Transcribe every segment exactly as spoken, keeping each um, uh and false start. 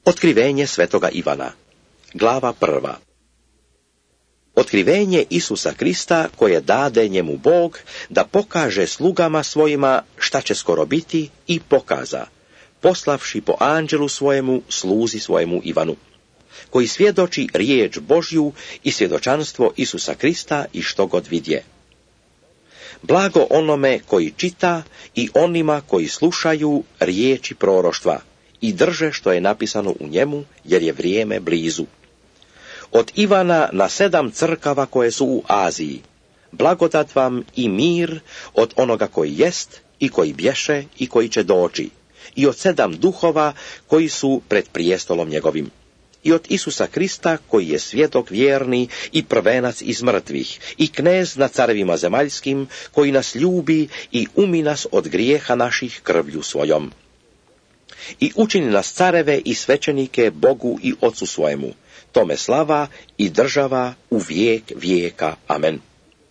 Otkrivenje svetoga Ivana. Glava prva. Otkrivenje Isusa Krista koje dade njemu Bog da pokaže slugama svojima šta će skoro biti i pokaza, poslavši po anđelu svojemu sluzi svojemu Ivanu, koji svjedoči riječ Božju i svjedočanstvo Isusa Krista i što god vidje. Blago onome koji čita i onima koji slušaju riječi proroštva i drže što je napisano u njemu, jer je vrijeme blizu. Od Ivana na sedam crkava koje su u Aziji, blagodat vam i mir od onoga koji jest i koji bješe i koji će doći, i od sedam duhova koji su pred prijestolom njegovim, i od Isusa Krista koji je svjedok vjerni i prvenac iz mrtvih, i knez nad carevima zemaljskim, koji nas ljubi i umi nas od grijeha naših krvlju svojom. I učini nas careve i svećenike Bogu i Otcu svojemu, tome slava i država u vijek vijeka. Amen.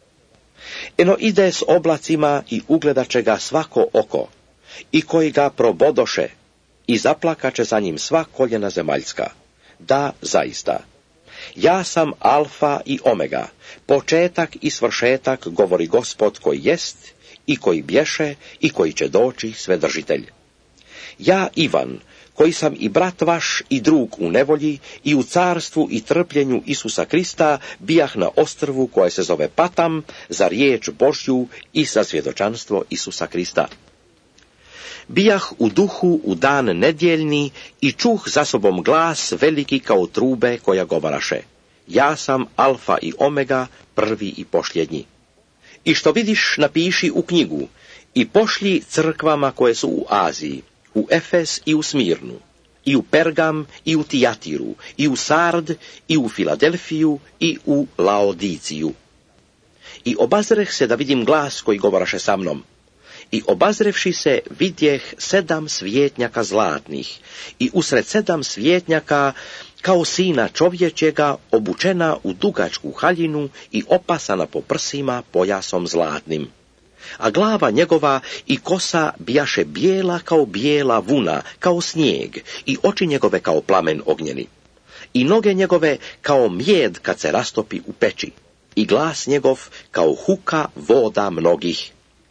Eno ide s oblacima i ugledat će ga svako oko, i koji ga probodoše, i zaplakaće za njim sva koljena zemaljska. Da, zaista. Ja sam Alfa i Omega, početak i svršetak, govori Gospod koji jest, i koji bješe, i koji će doći, Svedržitelj. Ja, Ivan, koji sam i brat vaš i drug u nevolji i u carstvu i trpljenju Isusa Krista, bijah na ostrvu koje se zove Patam, za riječ Božju i za svjedočanstvo Isusa Krista. Bijah u duhu u dan nedjeljni i čuh za sobom glas veliki kao trube koja govaraše: ja sam Alfa i Omega, prvi i posljednji. I što vidiš napiši u knjigu i pošlji crkvama koje su u Aziji, u Efes i u Smirnu, i u Pergam i u Tijatiru, i u Sard, i u Filadelfiju, i u Laodiciju. I obazreh se da vidim glas koji govaraše sa mnom. I obazrevši se vidjeh sedam svjetnjaka zlatnih, i usred sedam svjetnjaka kao sina čovječjega obučena u dugačku haljinu i opasana po prsima pojasom zlatnim. A glava njegova i kosa bijaše bijela kao bijela vuna, kao snijeg, i oči njegove kao plamen ognjeni. I noge njegove kao mjed kad se rastopi u peći, i glas njegov kao huka voda mnogih.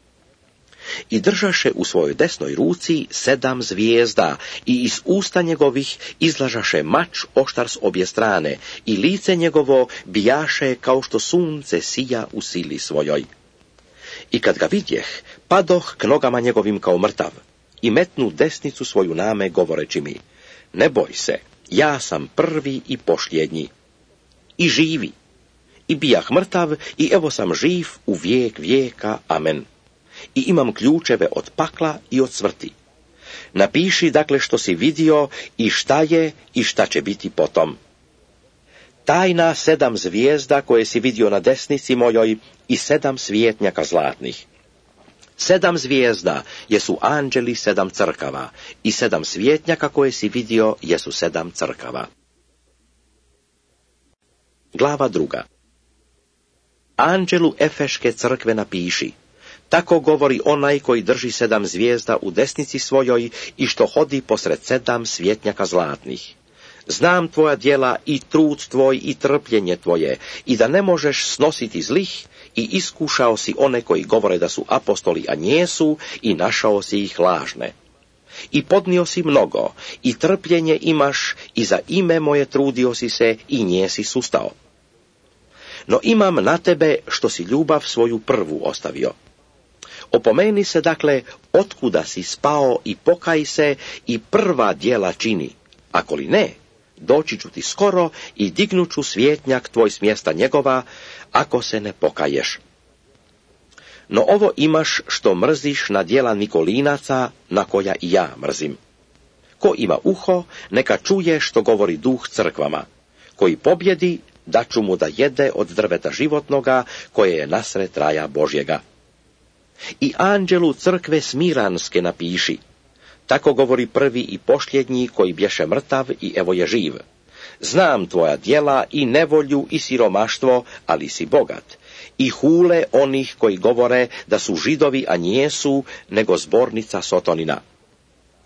I držaše u svojoj desnoj ruci sedam zvijezda, i iz usta njegovih izlažaše mač oštar s obje strane, i lice njegovo bijaše kao što sunce sija u sili svojoj. I kad ga vidjeh, padoh k nogama njegovim kao mrtav, i metnu desnicu svoju name, govoreći mi: ne boj se, ja sam prvi i posljednji. I živi. I bijah mrtav, i evo sam živ u vijek vijeka. Amen. I imam ključeve od pakla i od smrti. Napiši dakle što si vidio i šta je i šta će biti potom. Tajna sedam zvijezda koje si vidio na desnici mojoj i sedam svjetnjaka zlatnih. Sedam zvijezda jesu anđeli sedam crkava, i sedam svjetnjaka koje si vidio jesu sedam crkava. Glava druga. Anđelu Efeške crkve napiši: tako govori onaj koji drži sedam zvijezda u desnici svojoj i što hodi posred sedam svjetnjaka zlatnih. Znam tvoja djela i trud tvoj i trpljenje tvoje, i da ne možeš snositi zlih, i iskušao si one koji govore da su apostoli, a njesu, i našao si ih lažne. I podnio si mnogo, i trpljenje imaš, i za ime moje trudio si se, i nje si sustao. No imam na tebe što si ljubav svoju prvu ostavio. Opomeni se dakle otkuda si spao i pokaj se i prva djela čini. Ako li ne, doći ću ti skoro i dignut ću svjetnjak tvoj s mjesta njegova, ako se ne pokaješ. No ovo imaš što mrziš na djela Nikolinaca, na koja i ja mrzim. Ko ima uho, neka čuje što govori duh crkvama. Koji pobjedi, daću mu da jede od drveta životnoga, koje je nasred raja Božjega. I anđelu crkve Smiranske napiši: tako govori prvi i posljednji koji bješe mrtav i evo je živ. Znam tvoja djela i nevolju i siromaštvo, ali si bogat. I hule onih koji govore da su Židovi, a nijesu, nego zbornica Sotonina.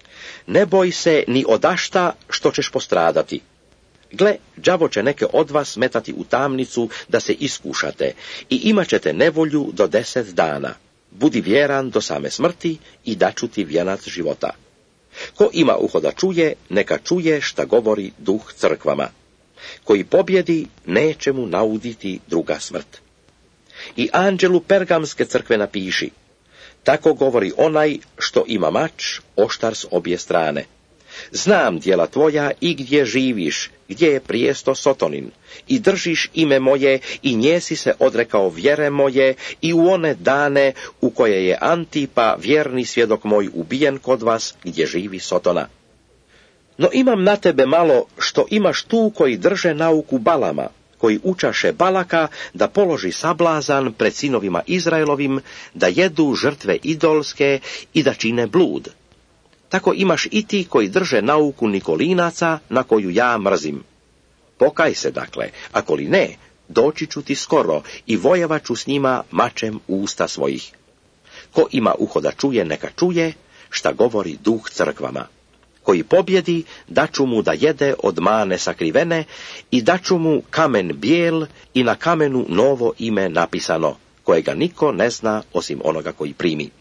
ne boj se ni odašta što ćeš postradati. Gle, đavo će neke od vas metati u tamnicu da se iskušate i imat ćete nevolju do deset dana. Budi vjeran do same smrti i daću ti vijenac života. Ko ima uho da čuje, neka čuje šta govori duh crkvama. Koji pobjedi, neće mu nauditi druga smrt. I anđelu Pergamske crkve napiši: tako govori onaj što ima mač, oštar s obje strane. Znam djela tvoja i gdje živiš, gdje je prijesto Sotonin, i držiš ime moje i njesi se odrekao vjere moje i u one dane u koje je Antipa, vjerni svjedok moj, ubijen kod vas gdje živi Sotona. No imam na tebe malo što imaš tu koji drže nauku Balama, koji učaše Balaka da položi sablazan pred sinovima Izraelovim, da jedu žrtve idolske i da čine blud. Tako imaš i ti koji drže nauku Nikolinaca, na koju ja mrzim. Pokaj se dakle, ako li ne, doći ću ti skoro i vojevaću s njima mačem usta svojih. Ko ima uho da čuje, neka čuje šta govori duh crkvama. Koji pobjedi, daću mu da jede od mane sakrivene i daću mu kamen bijel i na kamenu novo ime napisano, kojega niko ne zna osim onoga koji primi.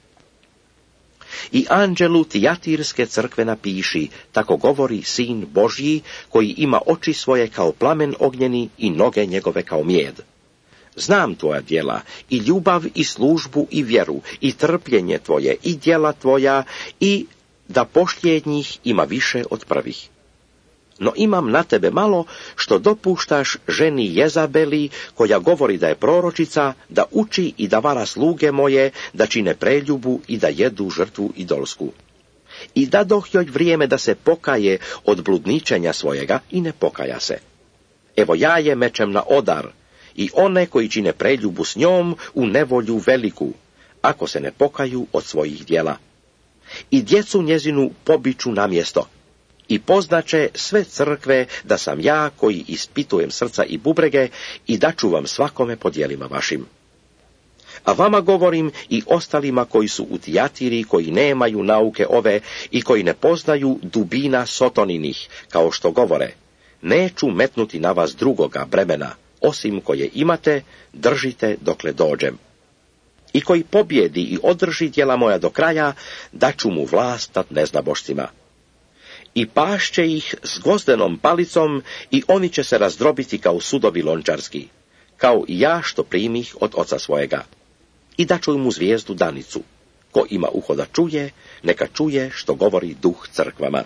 I anđelu Tijatirske crkve napiši, tako govori Sin Božji, koji ima oči svoje kao plamen ognjeni i noge njegove kao mijed. Znam tvoja djela, i ljubav, i službu, i vjeru, i trpljenje tvoje, i djela tvoja, i da posljednjih ima više od prvih. No imam na tebe malo što dopuštaš ženi Jezabeli, koja govori da je proročica, da uči i da vara sluge moje, da čine preljubu i da jedu žrtvu idolsku. I dadoh joj vrijeme da se pokaje od bludničenja svojega i ne pokaja se. Evo ja je mečem na odar i one koji čine preljubu s njom u nevolju veliku, ako se ne pokaju od svojih djela. I djecu njezinu pobiću na mjesto. I poznaće sve crkve da sam ja koji ispitujem srca i bubrege i daću vam svakome po djelima vašim. A vama govorim i ostalima koji su u Tijatiri, koji nemaju nauke ove i koji ne poznaju dubina Sotoninih, kao što govore, neću metnuti na vas drugoga bremena, osim koje imate, držite dokle dođem. I koji pobjedi i održi djela moja do kraja, daću mu vlast nad neznabošcima. I pašće ih s gvozdenom palicom i oni će se razdrobiti kao sudovi lončarski, kao i ja što primih od oca svojega. I daću mu zvijezdu danicu. Ko ima uho da čuje, neka čuje što govori duh crkvama.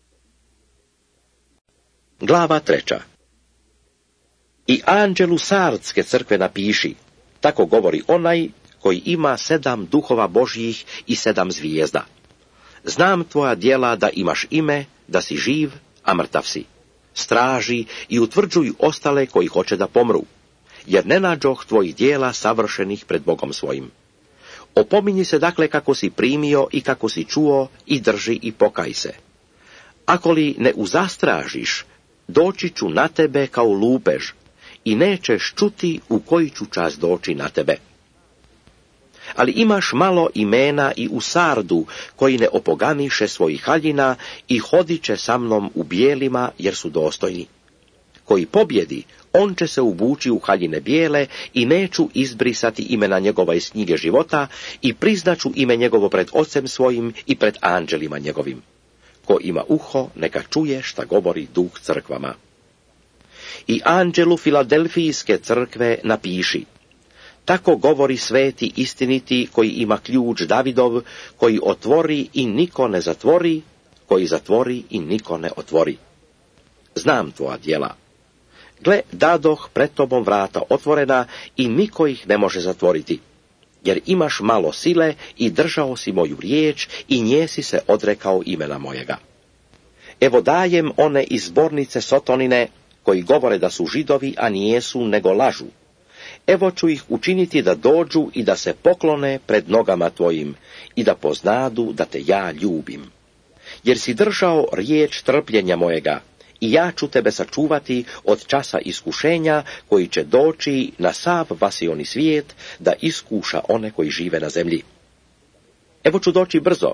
Glava treća. I anđelu Sardske crkve napiši, tako govori onaj koji ima sedam duhova Božjih i sedam zvijezda. Znam tvoja djela da imaš ime, da si živ, a mrtav si. Straži i utvrđuj ostale koji hoće da pomru, jer ne nađoh tvojih djela savršenih pred Bogom svojim. Opominji se dakle kako si primio i kako si čuo i drži i pokaj se. Ako li ne uzastražiš, doći ću na tebe kao lupež i nećeš čuti u koji ću čas doći na tebe. Ali imaš malo imena i u Sardu, koji ne opoganiše svojih haljina i hodit će sa mnom u bijelima, jer su dostojni. Koji pobjedi, on će se ubući u haljine bijele i neću izbrisati imena njegova iz knjige života i priznaću ime njegovo pred ocem svojim i pred anđelima njegovim. Ko ima uho, neka čuje šta govori duh crkvama. I anđelu Filadelfijske crkve napiši, tako govori sveti istiniti koji ima ključ Davidov, koji otvori i niko ne zatvori, koji zatvori i niko ne otvori. Znam tvoja djela. Gle, dadoh pred tobom vrata otvorena i niko ih ne može zatvoriti, jer imaš malo sile i držao si moju riječ i nje si se odrekao imena mojega. Evo dajem one iz zbornice Sotonine, koji govore da su Židovi, a nijesu nego lažu. Evo ću ih učiniti da dođu i da se poklone pred nogama tvojim i da poznadu da te ja ljubim. Jer si držao riječ trpljenja mojega i ja ću tebe sačuvati od časa iskušenja koji će doći na sav vasioni svijet da iskuša one koji žive na zemlji. Evo ću doći brzo,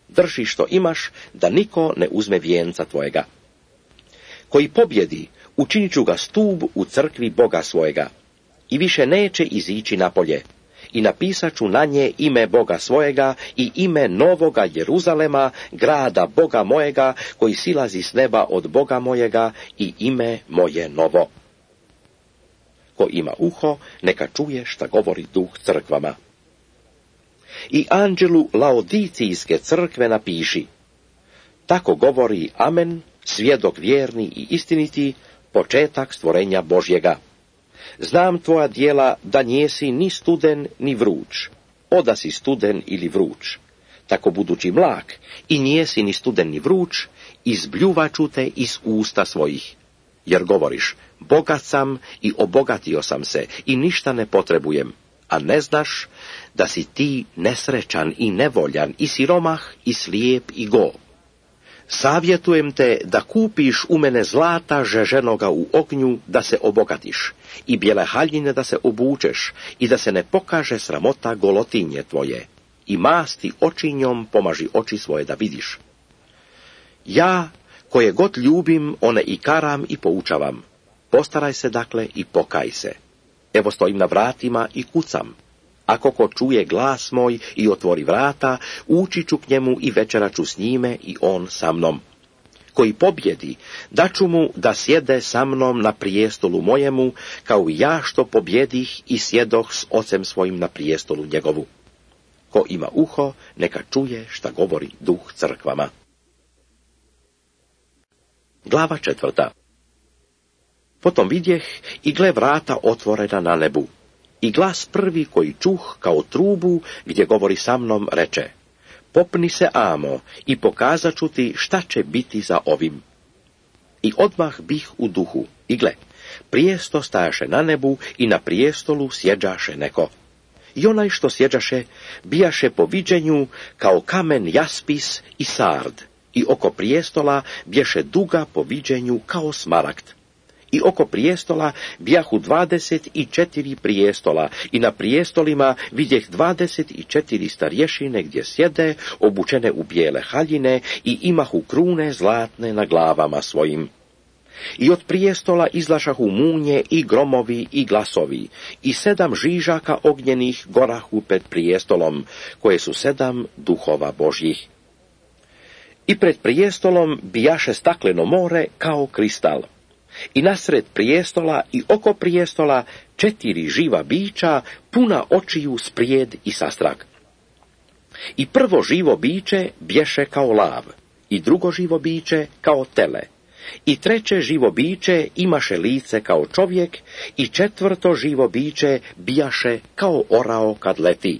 Drži što imaš, da niko ne uzme vijenca tvojega. Koji pobjedi, učinit ću ga stub u crkvi Boga svojega, i više neće izići napolje, i napisat ću na nje ime Boga svojega i ime novoga Jeruzalema, grada Boga mojega, koji silazi s neba od Boga mojega, i ime moje novo. Ko ima uho, neka čuje šta govori Duh crkvama. I anđelu Laodicijske crkve napiši: tako govori Amen, svjedok vjerni i istiniti, početak stvorenja Božjega. Znam tvoja djela, da njesi ni studen ni vruć, oda si studen ili vruć. Tako budući mlak i njesi ni studen ni vruć, izbljuvaću te iz usta svojih. Jer govoriš, bogat sam i obogatio sam se i ništa ne potrebujem, a ne znaš da si ti nesrećan i nevoljan i siromah i slijep i go. Savjetujem te da kupiš u mene zlata žeženoga u ognju, da se obogatiš, i bijele haljine da se obučeš, i da se ne pokaže sramota golotinje tvoje, i masti očinjom pomaži oči svoje da vidiš. Ja, koje god ljubim, one i karam i poučavam. Postaraj se dakle i pokaj se. Evo stojim na vratima i kucam. Ako ko čuje glas moj i otvori vrata, ući ću k njemu i večera ću s njime i on sa mnom. Koji pobjedi, daću mu da sjede sa mnom na prijestolu mojemu, kao i ja što pobjedih i sjedoh s ocem svojim na prijestolu njegovu. Ko ima uho, neka čuje šta govori Duh crkvama. Glava četvrta. Potom vidjeh i gle vrata otvorena na nebu. I glas prvi koji čuh kao trubu, gdje govori sa mnom, reče: popni se, amo, i pokazat ću ti šta će biti za ovim. I odmah bih u duhu, i gle, prijesto stajaše na nebu i na prijestolu sjeđaše neko. I onaj što sjeđaše, bijaše po viđenju kao kamen jaspis i sard, i oko prijestola bješe duga po viđenju kao smaragd. I oko prijestola bijahu dvadeset i četiri prijestola, i na prijestolima vidjeh dvadeset i četiri starješine gdje sjede, obučene u bijele haljine, i imahu krune zlatne na glavama svojim. I od prijestola izlašahu munje i gromovi i glasovi, i sedam žižaka ognjenih gorahu pred prijestolom, koje su sedam duhova Božjih. I pred prijestolom bijaše stakleno more kao kristal. I nasred prijestola i oko prijestola četiri živa bića, puna očiju sprijed i sastrag. I prvo živo biće bješe kao lav, i drugo živo biće kao tele, i treće živo biće imaše lice kao čovjek, i četvrto živo biće bijaše kao orao kad leti.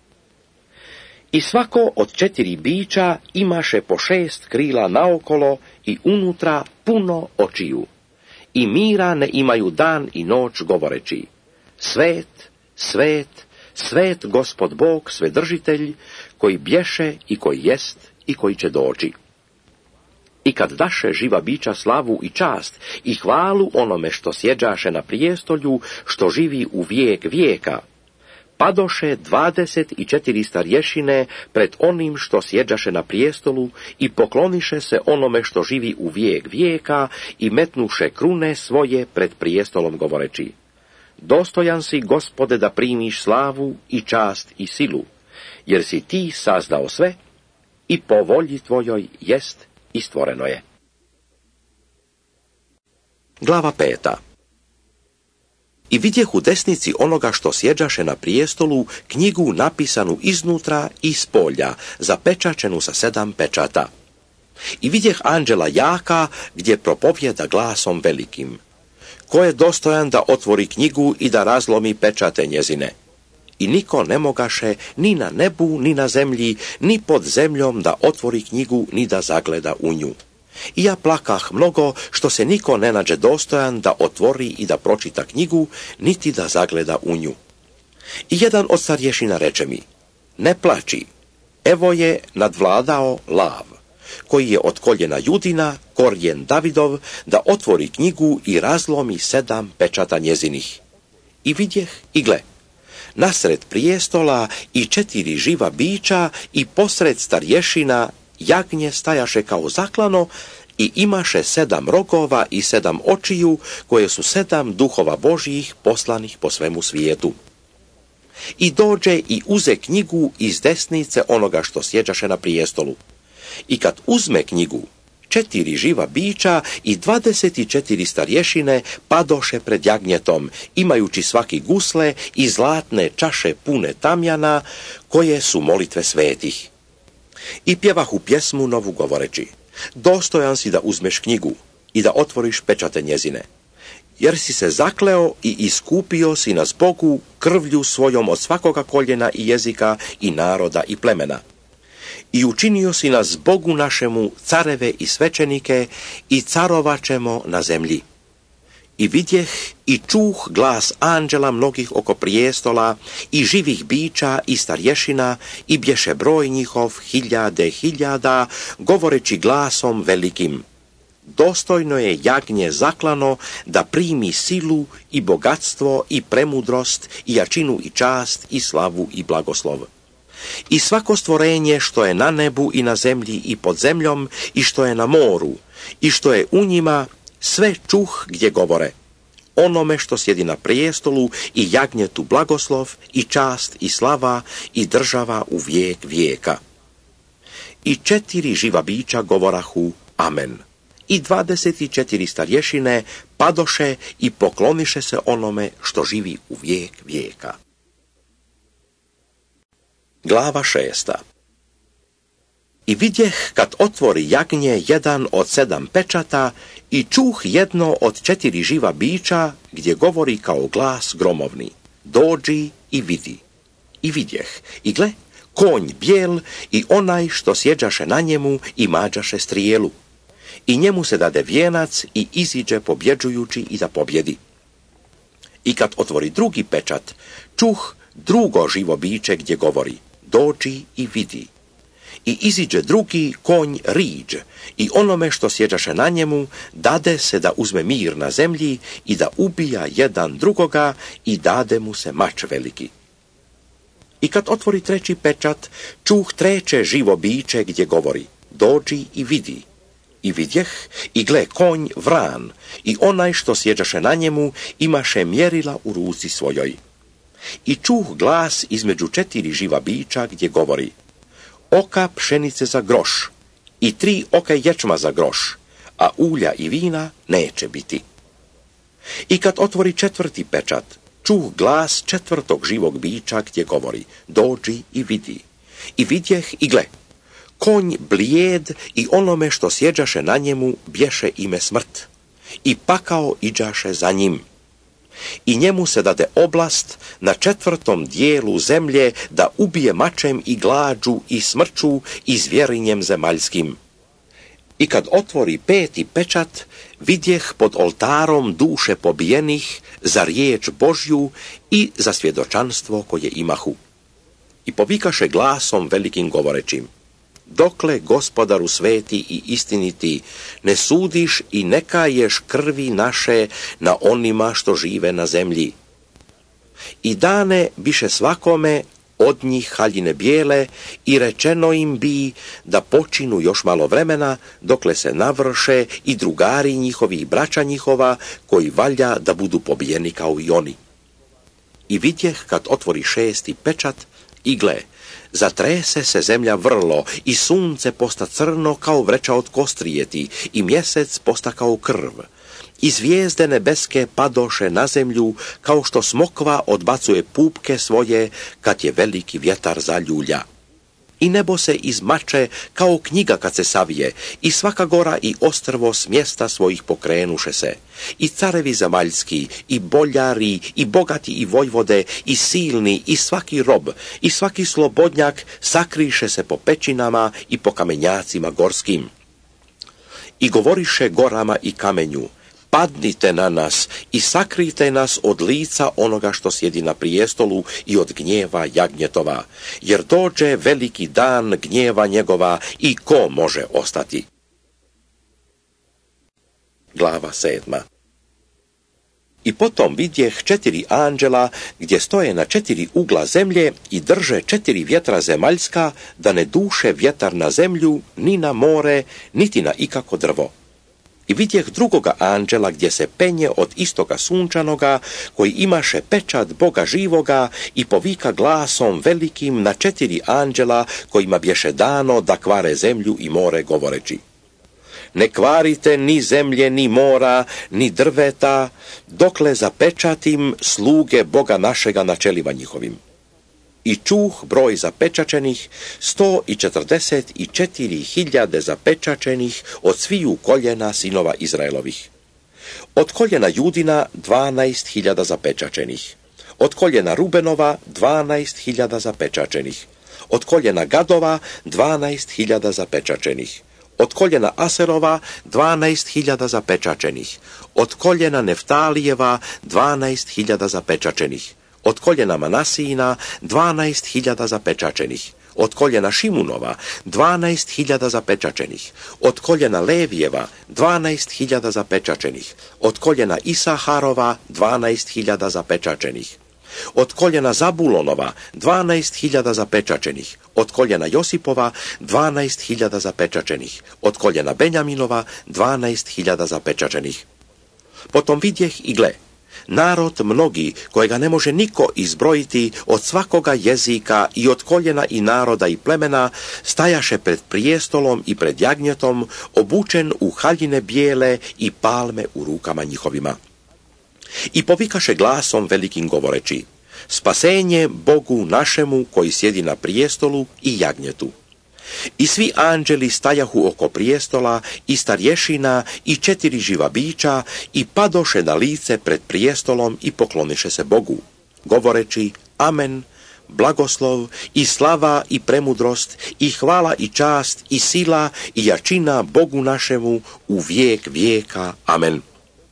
I svako od četiri bića imaše po šest krila naokolo i unutra puno očiju. I mira ne imaju dan i noć govoreći: svet, svet, svet Gospod Bog, svedržitelj, koji bješe i koji jest i koji će doći. I kad daše živa bića slavu i čast i hvalu onome što sjeđaše na prijestolju, što živi u vijek vijeka, padoše dvadeset i četiri starješine pred onim što sjeđaše na prijestolu i pokloniše se onome što živi u vijek vijeka i metnuše krune svoje pred prijestolom govoreći: dostojan si, Gospode, da primiš slavu i čast i silu, jer si ti sazdao sve i po volji tvojoj jest i stvoreno je. Glava peta. I vidjeh u desnici onoga što sjeđaše na prijestolu knjigu napisanu iznutra i s polja, zapečačenu sa sedam pečata. I vidjeh anđela jaka, gdje propovjeda glasom velikim: ko je dostojan da otvori knjigu i da razlomi pečate njezine? I niko ne mogaše ni na nebu, ni na zemlji, ni pod zemljom da otvori knjigu, ni da zagleda u nju. I ja plakah mnogo, što se niko ne nađe dostojan da otvori i da pročita knjigu, niti da zagleda u nju. I jedan od starješina reče mi: ne plači, evo je nadvladao lav, koji je od koljena Judina, korijen Davidov, da otvori knjigu i razlomi sedam pečata njezinih. I vidjeh i gle, nasred prijestola i četiri živa bića i posred starješina jagnje stajaše kao zaklano i imaše sedam rogova i sedam očiju, koje su sedam duhova Božjih poslanih po svemu svijetu. I dođe i uze knjigu iz desnice onoga što sjeđaše na prijestolu. I kad uzme knjigu, četiri živa bića i dvadeset četiri starješine padoše pred jagnjetom, imajući svaki gusle i zlatne čaše pune tamjana, koje su molitve svetih. I pjevahu pjesmu novu govoreći: dostojan si da uzmeš knjigu i da otvoriš pečate njezine, jer si se zakleo i iskupio si nas Bogu krvlju svojom od svakoga koljena i jezika i naroda i plemena. I učinio si nas Bogu našemu careve i svećenike i carovaćemo na zemlji. I vidjeh i čuh glas anđela mnogih oko prijestola i živih bića i starješina i bješe broj njihov hiljade hiljada, govoreći glasom velikim: dostojno je jagnje zaklano da primi silu i bogatstvo i premudrost i jačinu i čast i slavu i blagoslov. I svako stvorenje što je na nebu i na zemlji i pod zemljom i što je na moru i što je u njima, sve čuh gdje govore: onome što sjedi na prijestolu i jagnjetu blagoslov i čast i slava i država u vijek vijeka. I četiri živa bića govorahu amen. I dvadeset četiri starješine padoše i pokloniše se onome što živi u vijek vijeka. Glava šesta. I vidjeh kad otvori jagnje jedan od sedam pečata i čuh jedno od četiri živa bića gdje govori kao glas gromovni: dođi i vidi. I vidjeh, i gle, konj bijel i onaj što sjeđaše na njemu i mađaše strijelu. I njemu se dade vijenac i iziđe pobjeđujući i da pobjedi. I kad otvori drugi pečat, čuh drugo živo biće gdje govori: dođi i vidi. I iziđe drugi konj riđ i onome što sjeđaše na njemu dade se da uzme mir na zemlji i da ubija jedan drugoga i dade mu se mač veliki. I kad otvori treći pečat, čuh treće živo biće gdje govori: dođi i vidi. I vidjeh, i gle, konj vran i onaj što sjeđaše na njemu imaše mjerila u ruci svojoj. I čuh glas između četiri živa bića gdje govori: oka pšenice za groš i tri oka ječma za groš, a ulja i vina neće biti. I kad otvori četvrti pečat, čuh glas četvrtog živog bića gdje govori: dođi i vidi. I vidjeh, i gle, konj blijed i onome što sjeđaše na njemu bješe ime smrt i pakao iđaše za njim. I njemu se dade oblast na četvrtom dijelu zemlje da ubije mačem i glađu i smrću i zvjerinjem zemaljskim. I kad otvori peti pečat, vidjeh pod oltarom duše pobijenih za riječ Božju i za svjedočanstvo koje imahu. I povikaše glasom velikim govorećim: dokle, Gospodaru sveti i istiniti, ne sudiš i ne kaješ krvi naše na onima što žive na zemlji? I dane biše svakome od njih haljine bijele i rečeno im bi da počinu još malo vremena dokle se navrše i drugari njihovi i braća njihova koji valja da budu pobijeni kao i oni. I vidjeh kad otvori šesti pečat, i gle, zatrese se zemlja vrlo i sunce posta crno kao vreća od kostrijeti i mjesec posta kao krv. I zvijezde nebeske padoše na zemlju kao što smokva odbacuje pupke svoje kad je veliki vjetar zaljulja. I nebo se izmače kao knjiga kad se savije i svaka gora i ostrvo s mjesta svojih pokrenuše se. I carevi zemaljski, i boljari, i bogati i vojvode, i silni, i svaki rob, i svaki slobodnjak sakriše se po pećinama i po kamenjacima gorskim. I govoriše gorama i kamenju: padnite na nas i sakrijte nas od lica onoga što sjedi na prijestolu i od gnjeva jagnjetova, jer dođe veliki dan gnjeva njegova i ko može ostati? Glava sedma. I potom vidjeh četiri anđela gdje stoje na četiri ugla zemlje i drže četiri vjetra zemaljska, da ne duše vjetar na zemlju, ni na more, niti na ikako drvo. I vidjeh drugoga anđela gdje se penje od istoga sunčanoga, koji imaše pečat Boga živoga i povika glasom velikim na četiri anđela kojima bješe dano da kvare zemlju i more govoreći: ne kvarite ni zemlje, ni mora, ni drveta, dokle zapečatim sluge Boga našega na čelima njihovim. I čuh broj zapečačenih, sto i četrdeset i četiri hiljade zapečačenih od sviju koljena sinova Izraelovih. Od koljena Judina dvanaest hiljada zapečačenih. Od koljena Rubenova dvanaest hiljada zapečačenih. Od koljena Gadova dvanaest hiljada zapečačenih. Od koljena Aserova dvanaest hiljada zapečačenih. Od koljena Neftalijeva dvanaest hiljada zapečačenih. Od koljena Manasijina dvanaest hiljada zapečačenih. Od koljena Šimunova dvanaest hiljada zapečačenih. Od koljena Levijeva dvanaest hiljada zapečačenih. Od koljena Isaharova dvanaest hiljada zapečačenih. Od koljena Zabulonova dvanaest hiljada zapečačenih. Od koljena Josipova dvanaest hiljada zapečačenih. Od koljena Benjaminova dvanaest hiljada zapečačenih. Potom vidjeh i gle, narod mnogi, kojega ne može niko izbrojiti, od svakoga jezika i od koljena i naroda i plemena, stajaše pred prijestolom i pred jagnjetom, obučen u haljine bijele i palme u rukama njihovima. I povikaše glasom velikim govoreći: spasenje Bogu našemu koji sjedi na prijestolu i jagnjetu. I svi anđeli stajahu oko prijestola i starješina i četiri živa bića i padoše na lice pred prijestolom i pokloniše se Bogu, govoreći: amen, blagoslov i slava i premudrost i hvala i čast i sila i jačina Bogu našemu u vijek vijeka, amen.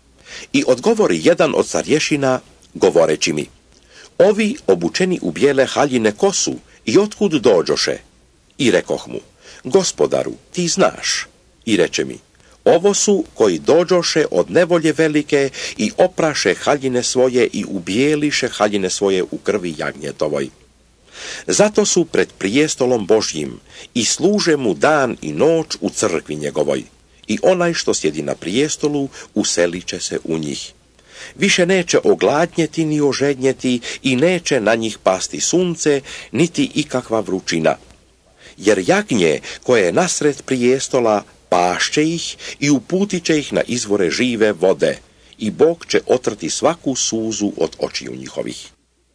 I odgovori jedan od starješina govoreći mi: ovi obučeni u bijele haljine ko su i otkud dođoše? I rekoh mu: gospodaru, ti znaš. I reče mi: ovo su koji dođoše od nevolje velike i opraše haljine svoje i ubijeliše haljine svoje u krvi jagnjetovoj. Zato su pred prijestolom Božjim i služe mu dan i noć u crkvi njegovoj. I onaj što sjedi na prijestolu uselit će se u njih. Više neće ogladnjeti ni ožednjeti i neće na njih pasti sunce, niti ikakva vrućina. Jer jagnje koje je nasred prijestola pašće ih i uputit će ih na izvore žive vode, i Bog će otrti svaku suzu od očiju njihovih.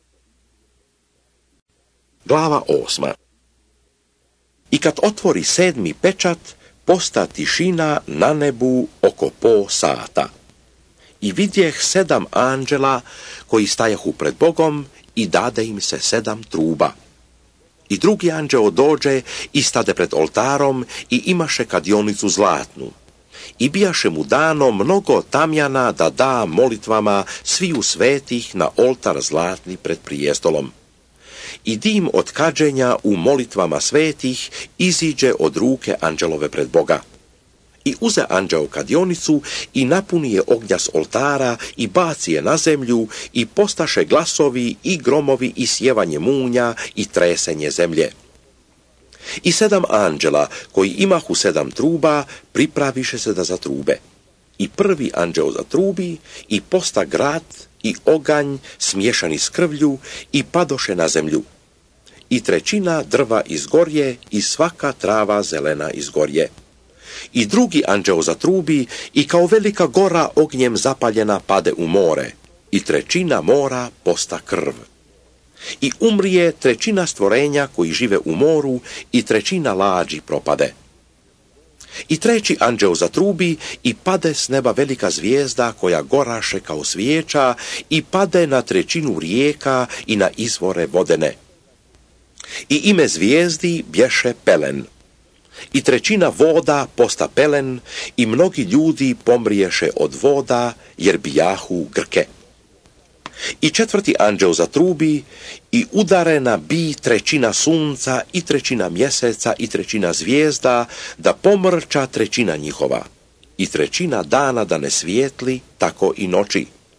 Glava osma. I kad otvori sedmi pečat, posta tišina na nebu oko po sata. I vidjeh sedam anđela koji stajahu pred Bogom i dade im se sedam truba. I drugi anđeo dođe i stade pred oltarom i imaše kadionicu zlatnu. I bijaše mu dano mnogo tamjana da da molitvama sviju svetih na oltar zlatni pred prijestolom. I dim od kađenja u molitvama svetih iziđe od ruke anđelove pred Boga. I uze anđeo kadionicu i napuni je ognja s oltara i baci je na zemlju i postaše glasovi i gromovi i sjevanje munja i tresenje zemlje. I sedam anđela koji imahu sedam truba pripraviše se da zatrube. I prvi anđeo zatrubi i posta grad i oganj smiješani s krvlju i padoše na zemlju. I trećina drva izgorje i svaka trava zelena izgorje. I drugi anđeo zatrubi i kao velika gora ognjem zapaljena pade u more. I trećina mora posta krv. I umrije trećina stvorenja koji žive u moru i trećina lađi propade. I treći anđeo zatrubi i pade s neba velika zvijezda koja goraše kao svijeća i pade na trećinu rijeka i na izvore vodene. I ime zvijezdi bješe Pelen. I trećina voda posta pelen i mnogi ljudi pomriješe od voda jer bijahu grke. I četvrti anđeo zatrubi i udarena bi trećina sunca i trećina mjeseca i trećina zvijezda da pomrča trećina njihova. I trećina dana da ne svijetli, tako i noći.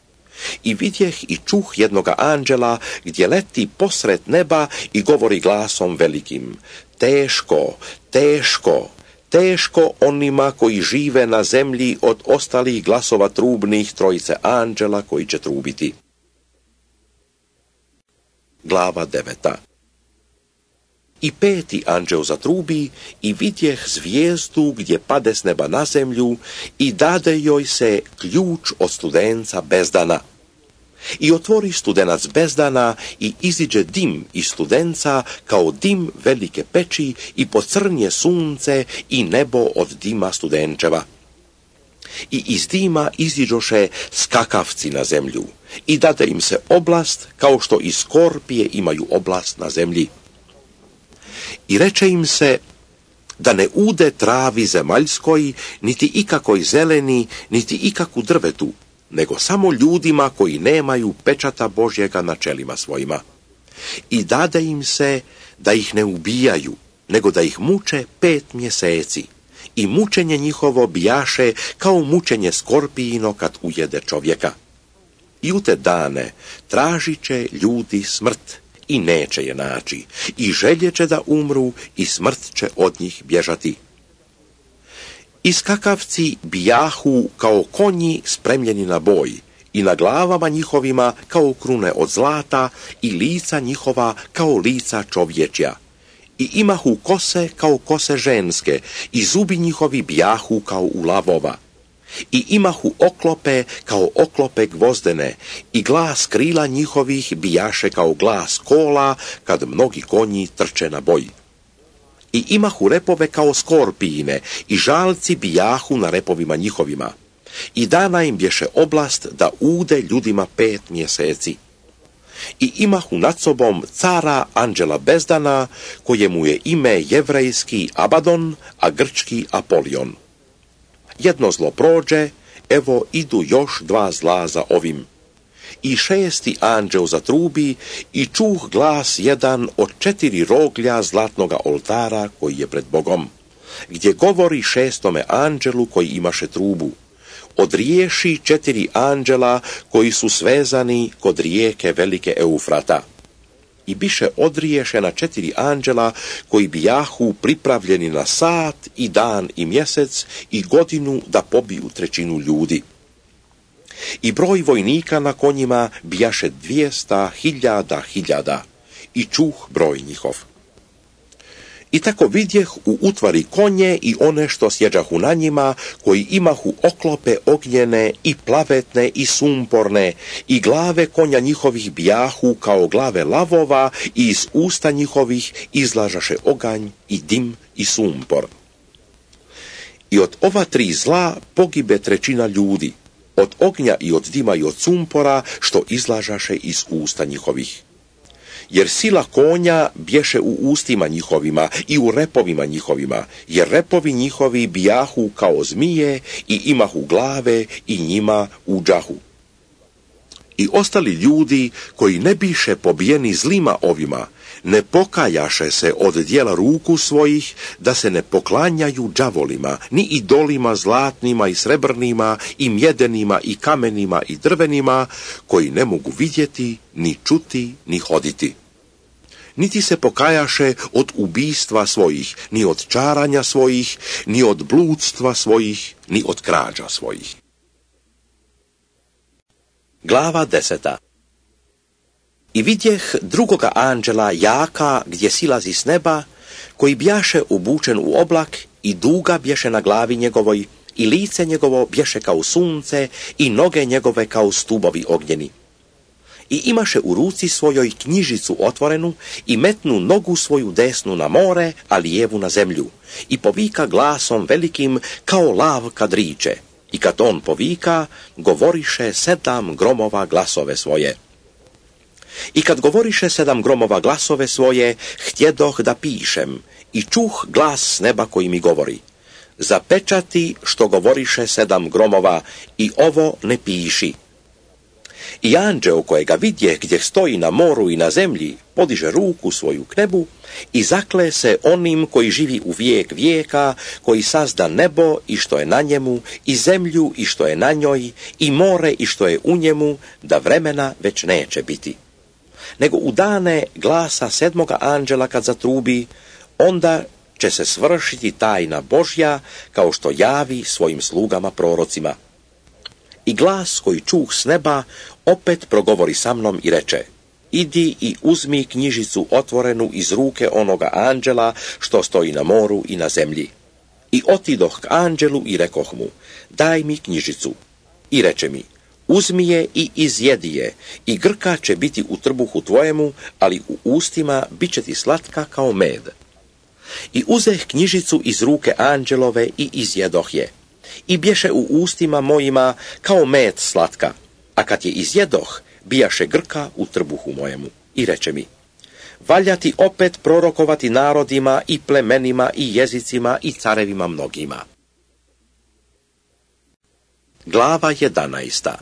I vidjeh i čuh jednoga anđela gdje leti posred neba i govori glasom velikim: teško, teško, teško onima koji žive na zemlji od ostalih glasova trubnih trojice anđela koji će trubiti. Glava deveta. I peti anđeo zatrubi i vidjeh zvijezdu gdje pade s neba na zemlju i dade joj se ključ od studenca bezdana. I otvori studenac bezdana i iziđe dim iz studenca kao dim velike peći i pocrnje sunce i nebo od dima studenčeva. I iz dima iziđoše skakavci na zemlju i dade im se oblast kao što i skorpije imaju oblast na zemlji. I reče im se da ne ude travi zemaljskoj, niti ikakoj zeleni, niti ikaku drvetu, nego samo ljudima koji nemaju pečata Božjega na čelima svojima. I dade im se da ih ne ubijaju, nego da ih muče pet mjeseci. I mučenje njihovo bijaše kao mučenje skorpijino kad ujede čovjeka. I u te dane tražit će ljudi smrt i neće je naći, i željeće da umru i smrt će od njih bježati. I skakavci bijahu kao konji spremljeni na boj, i na glavama njihovima kao krune od zlata, i lica njihova kao lica čovječja. I imahu kose kao kose ženske, i zubi njihovi bijahu kao u lavova. I imahu oklope kao oklope gvozdene, i glas krila njihovih bijaše kao glas kola, kad mnogi konji trče na boj. I imahu repove kao skorpijine, i žalci bijahu na repovima njihovima. I dana im bješe oblast da ude ljudima pet mjeseci. I imahu nad sobom cara anđela bezdana, kojemu je ime jevrejski Abadon, a grčki Apolion. Jedno zlo prođe, evo idu još dva zla za ovim. I šesti anđeo zatrubi i čuh glas jedan od četiri roglja zlatnoga oltara koji je pred Bogom, gdje govori šestome anđelu koji imaše trubu: odriješi četiri anđela koji su svezani kod rijeke velike Eufrata. I biše odriješena četiri anđela koji bijahu pripravljeni na sat i dan i mjesec i godinu da pobiju trećinu ljudi. I broj vojnika na konjima bijaše dvijesta hiljada hiljada, i čuh broj njihov. I tako vidjeh u utvari konje i one što sjeđahu na njima, koji imahu oklope ognjene i plavetne i sumporne, i glave konja njihovih bijahu kao glave lavova, i iz usta njihovih izlažaše oganj i dim i sumpor. I od ova tri zla pogibe trećina ljudi, od ognja i od dima i od sumpora, što izlažaše iz usta njihovih. Jer sila konja bješe u ustima njihovima i u repovima njihovima, jer repovi njihovi bijahu kao zmije i imahu glave i njima uđahu. I ostali ljudi koji ne biše pobijeni zlima ovima, ne pokajaše se od dijela ruku svojih, da se ne poklanjaju đavolima, ni idolima zlatnima i srebrnima, i mjedenima i kamenima i drvenima, koji ne mogu vidjeti, ni čuti, ni hoditi. Niti se pokajaše od ubijstva svojih, ni od čaranja svojih, ni od bludstva svojih, ni od krađa svojih. Glava deseta. I vidjeh drugoga anđela jaka gdje silazi s neba, koji bjaše obučen u oblak i duga bješe na glavi njegovoj, i lice njegovo bješe kao sunce i noge njegove kao stubovi ognjeni. I imaše u ruci svojoj knjižicu otvorenu i metnu nogu svoju desnu na more, a lijevu na zemlju, i povika glasom velikim kao lav kad riče. I kad on povika, govoriše sedam gromova glasove svoje. I kad govoriše sedam gromova glasove svoje, htjedoh da pišem, i čuh glas s neba koji mi govori: zapečati što govoriše sedam gromova, i ovo ne piši. I anđeo kojega vidje gdje stoji na moru i na zemlji, podiže ruku svoju k nebu i zakle se onim koji živi u vijek vijeka, koji sazda nebo i što je na njemu, i zemlju i što je na njoj, i more i što je u njemu, da vremena već neće biti. Nego u dane glasa sedmoga anđela kad zatrubi, onda će se svršiti tajna Božja, kao što javi svojim slugama prorocima. I glas koji čuh s neba opet progovori sa mnom i reče: idi i uzmi knjižicu otvorenu iz ruke onoga anđela što stoji na moru i na zemlji. I otidoh k anđelu i rekoh mu: daj mi knjižicu. I reče mi: uzmi je i izjedi je, i grka će biti u trbuhu tvojemu, ali u ustima bit će ti slatka kao med. I uzeh knjižicu iz ruke anđelove i izjedoh je. I bješe u ustima mojima kao med slatka, a kad je izjedoh, bijaše grka u trbuhu mojemu. I reče mi: valja ti opet prorokovati narodima i plemenima i jezicima i carevima mnogima. Glava jedanaesta.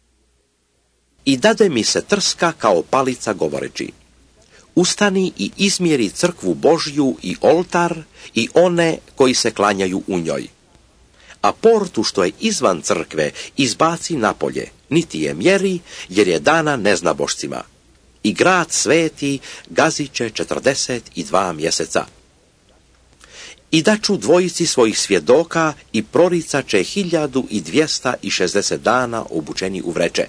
I dade mi se trska kao palica govoreći: ustani i izmjeri crkvu Božju i oltar i one koji se klanjaju u njoj. A portu što je izvan crkve izbaci napolje, niti je mjeri, jer je dana neznabošcima. I grad sveti gazit će četrdeset i dva mjeseca. I daću dvojici svojih svjedoka i proricat će hiljadu i dvjesta i šezdeset dana obučeni u vreće.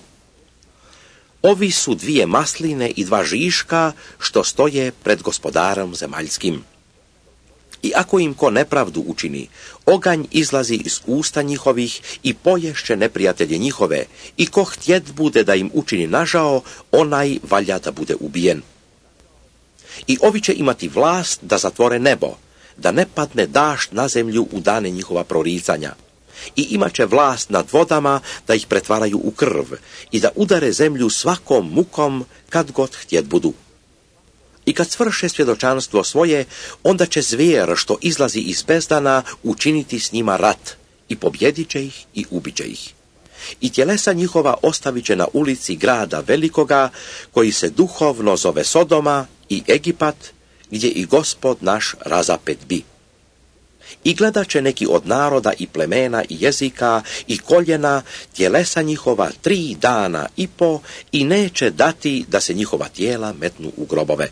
Ovi su dvije masline i dva žiška što stoje pred gospodarom zemaljskim. I ako im ko nepravdu učini, oganj izlazi iz usta njihovih i poješće neprijatelje njihove, i ko htjet bude da im učini nažao, onaj valja da bude ubijen. I ovi će imati vlast da zatvore nebo, da ne padne dašt na zemlju u dane njihova proricanja. I imat će vlast nad vodama da ih pretvaraju u krv i da udare zemlju svakom mukom kad god htjet budu. I kad svrše svjedočanstvo svoje, onda će zvijer što izlazi iz bezdana učiniti s njima rat i pobjedit će ih i ubit će ih. I tjelesa njihova ostavit će na ulici grada velikoga, koji se duhovno zove Sodoma i Egipat, gdje i Gospod naš razapet bi. I gledat će neki od naroda i plemena i jezika i koljena tjelesa njihova tri dana i po i neće dati da se njihova tijela metnu u grobove.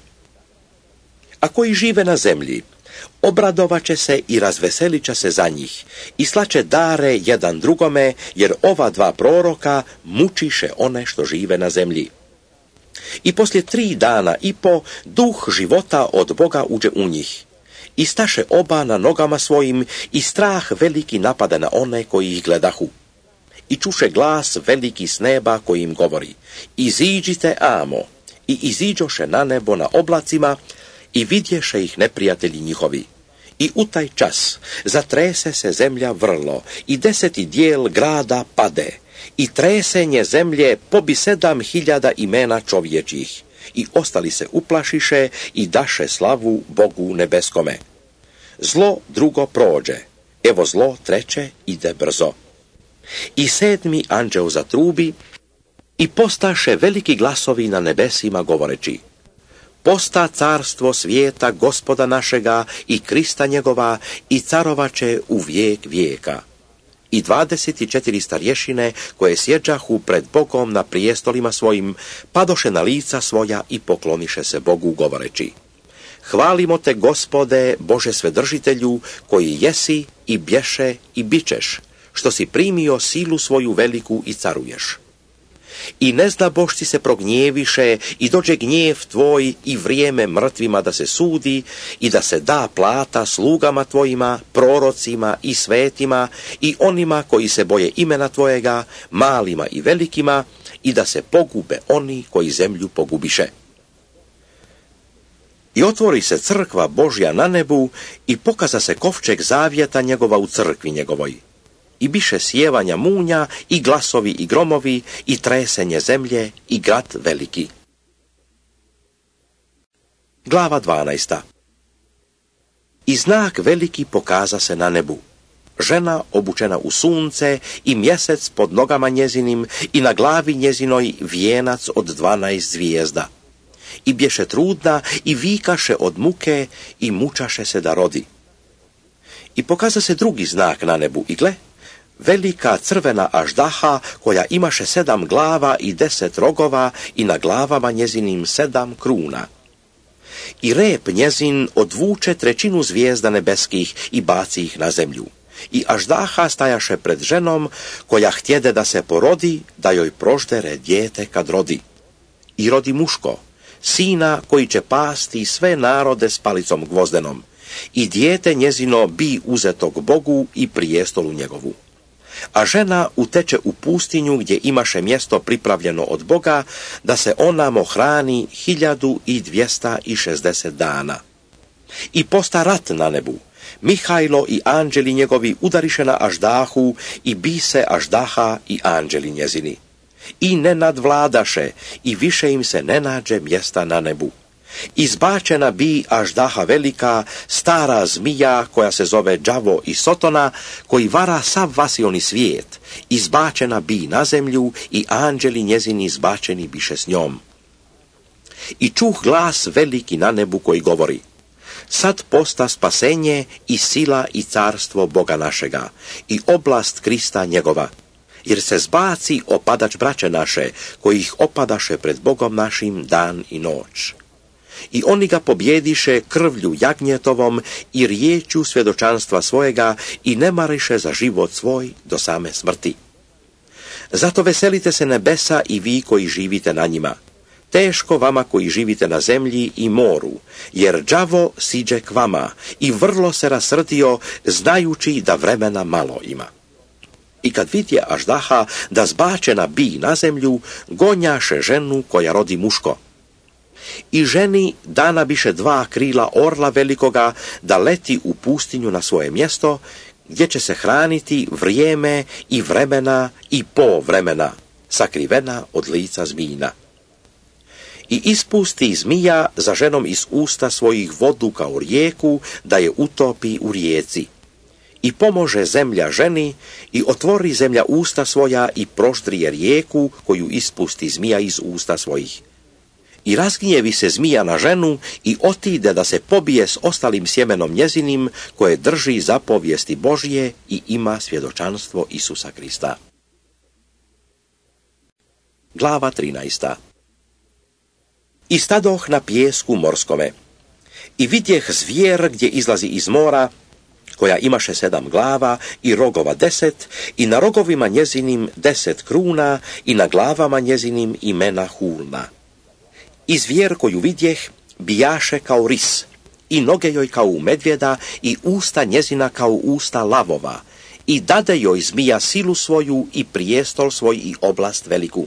A koji žive na zemlji, obradovat će se i razveselit će se za njih i slaće dare jedan drugome, jer ova dva proroka mučiše one što žive na zemlji. I poslije tri dana i po duh života od Boga uđe u njih. I staše oba na nogama svojim i strah veliki napada na one koji ih gledahu. I čuše glas veliki s neba koji im govori: iziđite amo. I iziđoše na nebo na oblacima i vidješe ih neprijatelji njihovi. I u taj čas zatrese se zemlja vrlo i deseti dijel grada pade. I tresenje zemlje pobi sedam hiljada imena čovječih. I ostali se uplašiše i daše slavu Bogu nebeskome. Zlo drugo prođe, evo zlo treće ide brzo. I sedmi anđeo zatrubi i postaše veliki glasovi na nebesima govoreći: posta carstvo svijeta Gospoda našega i Krista njegova i carovaće u vijek vijeka. I dvadeset četiri starješine koje sjeđahu pred Bogom na prijestolima svojim, padoše na lica svoja i pokloniše se Bogu govoreći: hvalimo te, Gospode, Bože svedržitelju, koji jesi i bješe i bićeš, što si primio silu svoju veliku i caruješ. I neznabošci se prognjeviše i dođe gnjev tvoj i vrijeme mrtvima da se sudi i da se da plata slugama tvojima, prorocima i svetima i onima koji se boje imena tvojega, malima i velikima, i da se pogube oni koji zemlju pogubiše. I otvori se crkva Božja na nebu i pokaza se kovčeg zavjeta njegova u crkvi njegovoj. I biše sjevanja munja i glasovi i gromovi i tresenje zemlje i grad veliki. Glava dvanaesta. I znak veliki pokaza se na nebu. žena obučena u sunce i mjesec pod nogama njezinim i na glavi njezinoj vijenac od dvanaest zvijezda. I bješe trudna i vikaše od muke i mučaše se da rodi. I pokaza se drugi znak na nebu i gle, velika crvena aždaha koja imaše sedam glava i deset rogova i na glavama njezinim sedam kruna. I rep njezin odvuče trećinu zvijezda nebeskih i baci ih na zemlju. I aždaha stajaše pred ženom koja htjede da se porodi, da joj proždere dijete kad rodi. I rodi muško, sina koji će pasti sve narode s palicom gvozdenom. I dijete njezino bi uzetog Bogu i prijestolu njegovu. A žena uteče u pustinju gdje imaše mjesto pripravljeno od Boga, da se onamo hrani hiljadu i dvjesta i šezdeset dana. I posta rat na nebu. Mihajlo i anđeli njegovi udariše na aždahu i bi se aždaha i anđeli njezini. I ne nadvladaše i više im se ne nađe mjesta na nebu. Izbačena bi aždaha velika, stara zmija koja se zove đavo i sotona, koji vara sav vasioni svijet. Izbačena bi na zemlju i anđeli njezini izbačeni biše s njom. I čuh glas veliki na nebu koji govori: sad posta spasenje i sila i carstvo Boga našega i oblast Krista njegova. Jer se zbaci opadač braće naše, koji ih opadaše pred Bogom našim dan i noć. I oni ga pobjediše krvlju jagnjetovom i riječju svjedočanstva svojega i ne mariše za život svoj do same smrti. Zato veselite se nebesa i vi koji živite na njima. Teško vama koji živite na zemlji i moru, jer đavo siđe k vama i vrlo se rasrdio, znajući da vremena malo ima. I kad vidje aždaha da zbačena bi na zemlju, gonjaše ženu koja rodi muško. I ženi dana biše dva krila orla velikoga da leti u pustinju na svoje mjesto, gdje će se hraniti vrijeme i vremena i po vremena, sakrivena od lica zmijina. I ispusti zmija za ženom iz usta svojih vodu kao rijeku, da je utopi u rijeci. I pomože zemlja ženi i otvori zemlja usta svoja i proštrije rijeku koju ispusti zmija iz usta svojih. I razgnjevi se zmija na ženu i otide da se pobije s ostalim sjemenom njezinim koje drži zapovijesti Božje i ima svjedočanstvo Isusa Krista. Glava trinaesta. I stadoh na pijesku morskome. I vidjeh zvijer gdje izlazi iz mora, koja imaše sedam glava i rogova deset, i na rogovima njezinim deset kruna, i na glavama njezinim imena hulna. I zvijer koju vidjeh bijaše kao ris, i noge joj kao u medvjeda, i usta njezina kao usta lavova, i dade joj zmija silu svoju i prijestol svoj i oblast veliku.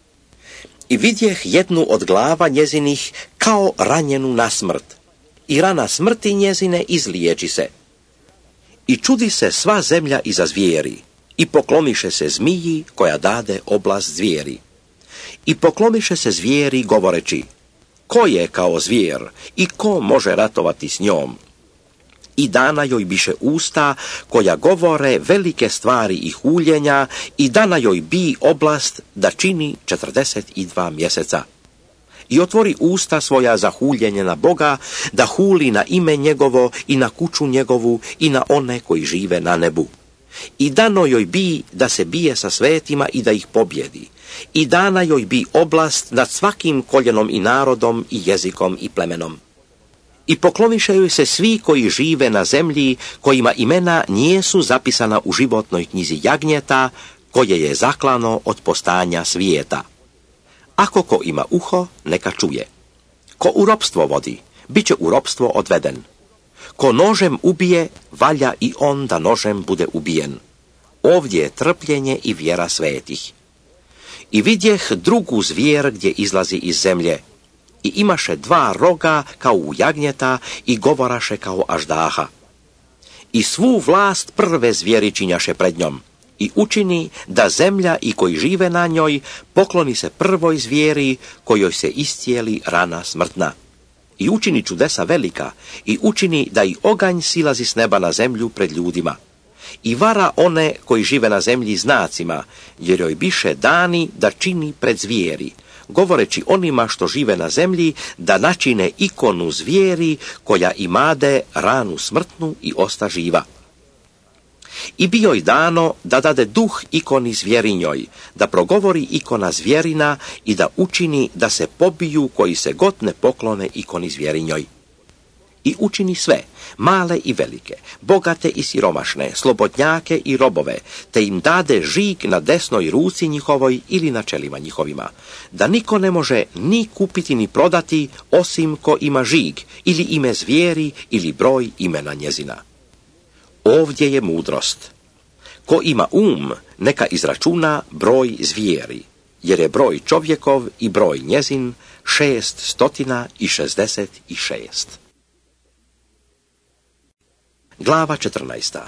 I vidjeh jednu od glava njezinih kao ranjenu na smrt, i rana smrti njezine izliječi se. I čudi se sva zemlja iza zvijeri, i pokloniše se zmiji koja dade oblast zvijeri. I pokloniše se zvijeri govoreći: ko je kao zvijer i ko može ratovati s njom? I dana joj biše usta koja govore velike stvari i huljenja, i dana joj bi oblast da čini četrdeset i dva mjeseca. I otvori usta svoja za huljenje na Boga, da huli na ime njegovo i na kuću njegovu i na one koji žive na nebu. I dano joj bi da se bije sa svetima i da ih pobjedi. I dana joj bi oblast nad svakim koljenom i narodom i jezikom i plemenom. I pokloniše joj se svi koji žive na zemlji, kojima imena nijesu zapisana u životnoj knjizi jagnjeta, koje je zaklano od postanja svijeta. Ako ko ima uho, neka čuje. Ko u ropstvo vodi, bit će u ropstvo odveden. Ko nožem ubije, valja i on da nožem bude ubijen. Ovdje je trpljenje i vjera svetih. I vidjeh drugu zvijer gdje izlazi iz zemlje. I imaše dva roga kao u jagnjeta i govoraše kao aždaha. I svu vlast prve zvijeri činjaše pred njom. I učini da zemlja i koji žive na njoj pokloni se prvoj zvijeri kojoj se iscijeli rana smrtna. I učini čudesa velika i učini da i oganj silazi s neba na zemlju pred ljudima. i vara one koji žive na zemlji znacima, jer joj biše dani da čini pred zvijeri, govoreći onima što žive na zemlji da načine ikonu zvijeri koja imade ranu smrtnu i osta živa. I bi joj dano da dade duh ikoni zvjerinjoj, da progovori ikona zvjerina i da učini da se pobiju koji se god ne poklone ikoni zvjerinjoj. I učini sve, male i velike, bogate i siromašne, slobodnjake i robove, te im dade žig na desnoj ruci njihovoj ili na čelima njihovima, da niko ne može ni kupiti ni prodati, osim ko ima žig, ili ime zvijeri, ili broj imena njezina. Ovdje je mudrost. Ko ima um, neka izračuna broj zvijeri, jer je broj čovjekov i broj njezin šest stotina i šezdeset i šest. Glava četrnaesta.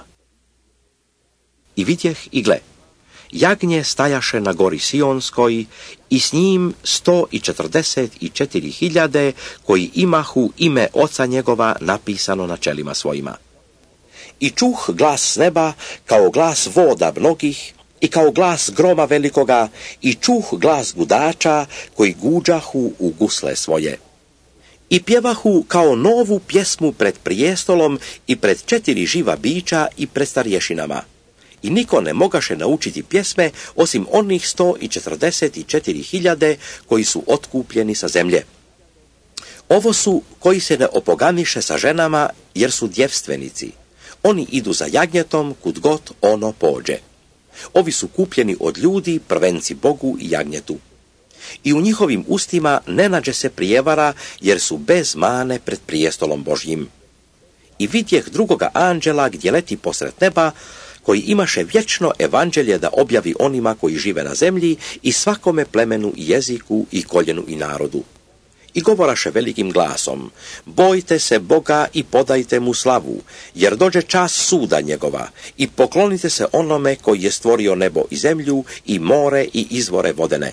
I vidjeh i gle, jagnje stajaše na gori Sionskoj i s njim sto i četrdeset i četiri hiljade koji imahu ime oca njegova napisano na čelima svojima. I čuh glas s neba kao glas voda mnogih i kao glas groma velikoga i čuh glas gudača koji guđahu u gusle svoje. I pjevahu kao novu pjesmu pred prijestolom i pred četiri živa bića i pred starješinama. I niko ne mogaše naučiti pjesme osim onih sto i četrdeset i četiri hiljade koji su otkupljeni sa zemlje. Ovo su koji se ne opoganiše sa ženama jer su djevstvenici. Oni idu za jagnjetom kud god ono pođe. Ovi su kupljeni od ljudi, prvenci Bogu i jagnjetu. I u njihovim ustima ne nađe se prijevara, jer su bez mane pred prijestolom Božjim. I vidjeh drugoga anđela gdje leti posred neba, koji imaše vječno evanđelje da objavi onima koji žive na zemlji i svakome plemenu i jeziku i koljenu i narodu. I govoraše velikim glasom, bojte se Boga i podajte mu slavu, jer dođe čas suda njegova, i poklonite se onome koji je stvorio nebo i zemlju i more i izvore vodene.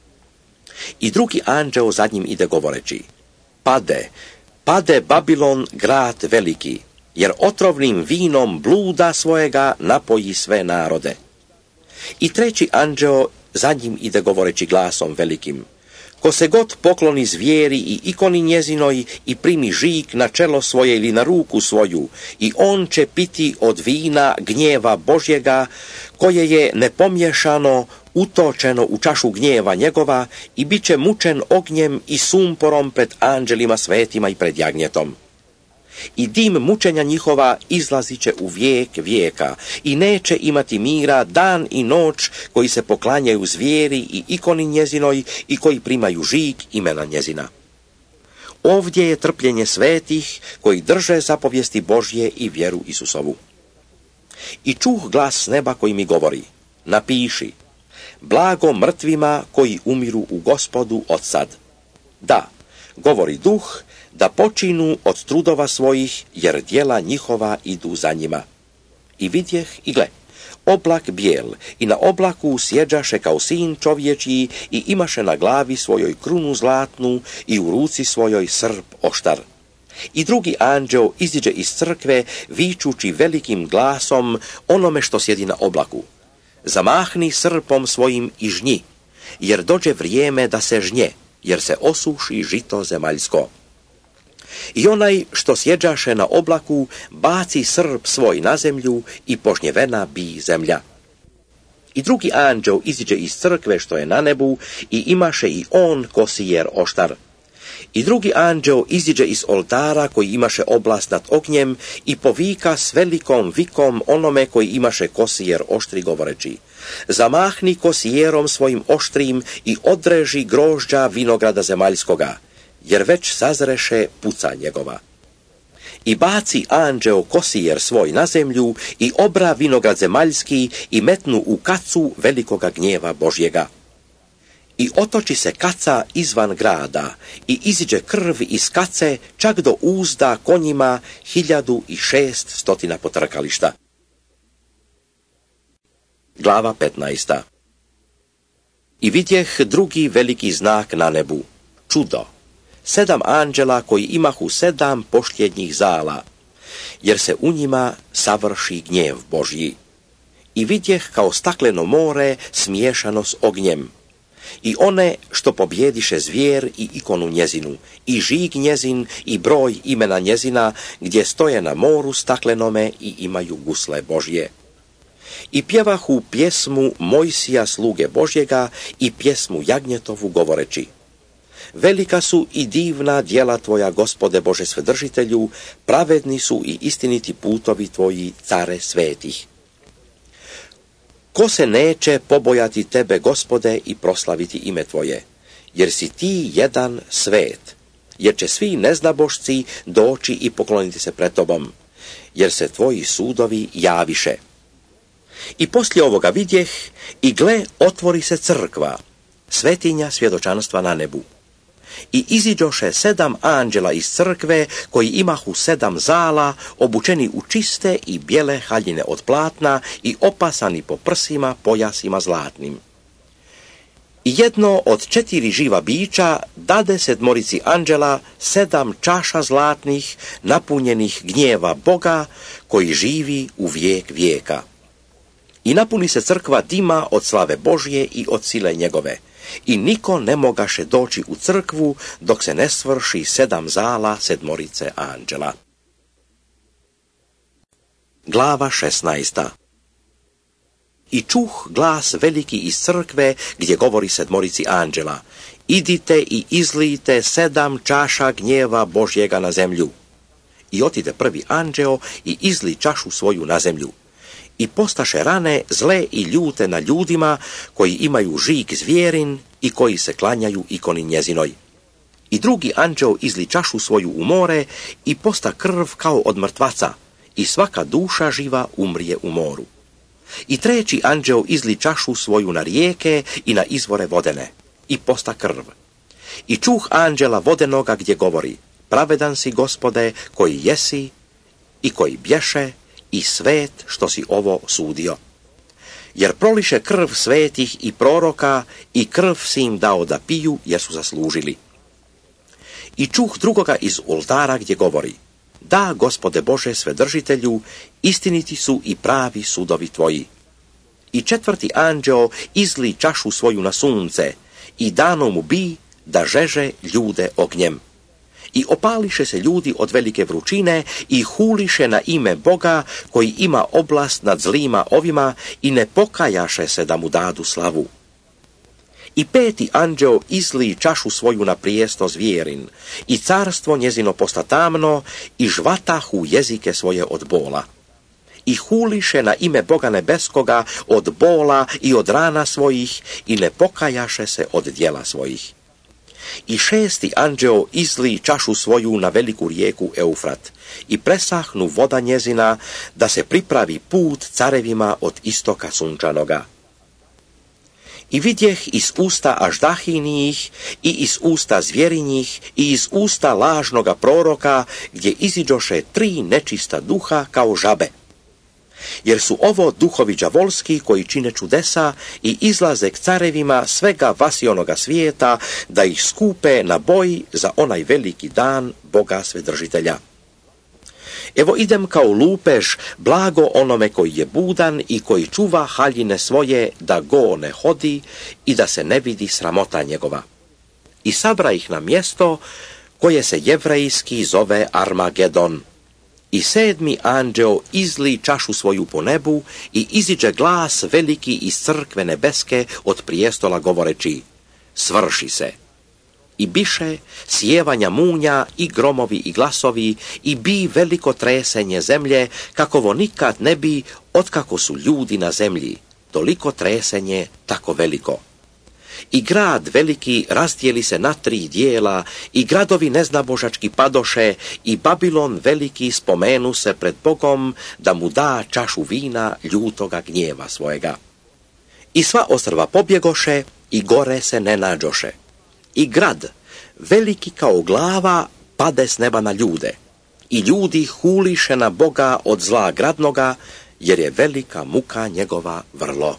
I drugi anđeo za njim ide govoreći, pade, pade Babilon grad veliki, jer otrovnim vinom bluda svojega napoji sve narode. I treći anđeo za njim ide govoreći glasom velikim, ko se god pokloni zvijeri i ikoni njezinoj i primi žig na čelo svoje ili na ruku svoju, i on će piti od vina gnjeva Božjega, koje je nepomješano utočeno u čašu gnjeva njegova, i bit će mučen ognjem i sumporom pred anđelima svetima i pred jagnjetom. I dim mučenja njihova izlazit će u vijek vijeka i neće imati mira dan i noć koji se poklanjaju zvijeri i ikoni njezinoj i koji primaju žig imena njezina. Ovdje je trpljenje svetih koji drže zapovijesti Božje i vjeru Isusovu. I čuh glas s neba koji mi govori, napiši, blago mrtvima koji umiru u Gospodu od sad. Da, govori duh, da počinu od trudova svojih, jer djela njihova idu za njima. I vidjeh i gle, oblak bijel, i na oblaku sjeđaše kao sin čovječji i imaše na glavi svojoj krunu zlatnu i u ruci svojoj srp oštar. I drugi anđeo iziđe iz crkve, vičući velikim glasom onome što sjedi na oblaku. Zamahni srpom svojim i žnji, jer dođe vrijeme da se žnje, jer se osuši žito zemaljsko. I onaj što sjeđaše na oblaku baci srp svoj na zemlju i požnjevena bi zemlja. I drugi anđeo iziđe iz crkve što je na nebu i imaše i on kosijer oštar. I drugi anđeo iziđe iz oltara koji imaše oblast nad ognjem i povika s velikom vikom onome koji imaše kosijer oštri govoreći, zamahni kosijerom svojim oštrim i odreži grožđa vinograda zemaljskoga, jer već sazreše puca njegova. I baci anđeo kosijer svoj na zemlju i obra vinograd zemaljski i metnu u kacu velikoga gnjeva Božjega. I otoči se kaca izvan grada i iziđe krv iz kace čak do uzda konjima hiljadu i šest stotina potrkališta. Glava petnaesta. I vidjeh drugi veliki znak na nebu, čudo, sedam anđela koji imahu sedam pošljednjih zala, jer se u njima savrši gnjev Božji. I vidjeh kao stakleno more smiješano s ognjem. I one što pobjediše zvijer i ikonu njezinu, i žig njezin, i broj imena njezina, gdje stoje na moru staklenome i imaju gusle Božje. I pjevahu pjesmu Mojsija sluge Božjega i pjesmu Jagnjetovu govoreći: velika su i divna djela tvoja, Gospode Bože Svedržitelju, pravedni su i istiniti putovi tvoji, care svetih. Ko se neće pobojati tebe, Gospode, i proslaviti ime tvoje, jer si ti jedan svet, jer će svi neznabošci doći i pokloniti se pred tobom, jer se tvoji sudovi javiše. I poslije ovoga vidjeh, i gle, otvori se crkva, svetinja svjedočanstva na nebu. I iziđoše sedam anđela iz crkve, koji imahu sedam zala, obučeni u čiste i bijele haljine od platna i opasani po prsima pojasima zlatnim. I jedno od četiri živa bića dade sedmorici anđela sedam čaša zlatnih, napunjenih gnjeva Boga, koji živi u vijek vijeka. I napuni se crkva dima od slave Božje i od sile njegove. I niko ne mogaše doći u crkvu dok se ne svrši sedam zala sedmorice anđela. Glava šesnaesta. I čuh glas veliki iz crkve gdje govori sedmorici anđela: idite i izlijte sedam čaša gnjeva Božjega na zemlju. I otide prvi anđeo i izli čašu svoju na zemlju. I postaše rane zle i ljute na ljudima koji imaju žig zvjerin i koji se klanjaju ikoni njezinoj. I drugi anđeo izli čašu svoju u more i posta krv kao od mrtvaca, i svaka duša živa umrije u moru. I treći anđeo izli čašu svoju na rijeke i na izvore vodene, i posta krv. I čuh anđela vodenoga gdje govori: pravedan si, Gospode, koji jesi i koji bješe, i svet što si ovo sudio. Jer proliše krv svetih i proroka, i krv si im dao da piju, jer su zaslužili. I čuh drugoga iz oltara gdje govori: da, Gospode Bože Svedržitelju, istiniti su i pravi sudovi tvoji. I četvrti anđeo izli čašu svoju na sunce, i dano mu bi da žeže ljude ognjem. I opališe se ljudi od velike vrućine i huliše na ime Boga, koji ima oblast nad zlima ovima, i ne pokajaše se da mu dadu slavu. I peti anđeo izli čašu svoju na prijesto zvijerin, i carstvo njezino posta tamno, i žvatahu jezike svoje od bola. I huliše na ime Boga nebeskoga od bola i od rana svojih, i ne pokajaše se od djela svojih. I šesti anđeo izli čašu svoju na veliku rijeku Eufrat, i presahnu voda njezina, da se pripravi put carevima od istoka sunčanoga. I vidjeh iz usta aždahinijih, i iz usta zvjerinjih, i iz usta lažnoga proroka, gdje iziđoše tri nečista duha kao žabe. Jer su ovo duhovi đavolski koji čine čudesa i izlaze k carevima svega vasionoga svijeta, da ih skupe na boj za onaj veliki dan Boga Svedržitelja. Evo idem kao lupež, blago onome koji je budan i koji čuva haljine svoje, da go ne hodi i da se ne vidi sramota njegova. I sabra ih na mjesto koje se jevrejski zove Armagedon. I sedmi anđeo izli čašu svoju po nebu, i iziđe glas veliki iz crkve nebeske od prijestola govoreći: svrši se. I biše sjevanja munja i gromovi i glasovi, i bi veliko tresenje zemlje, kakovo nikad ne bi, otkako su ljudi na zemlji, toliko tresenje tako veliko. I grad veliki razdijeli se na tri dijela, i gradovi neznabožački padoše, i Babilon veliki spomenu se pred Bogom, da mu da čašu vina ljutoga gnjeva svojega. I sva ostrva pobjegoše, i gore se ne nađoše. I grad, veliki kao glava, pade s neba na ljude, i ljudi huliše na Boga od zla gradnoga, jer je velika muka njegova vrlo.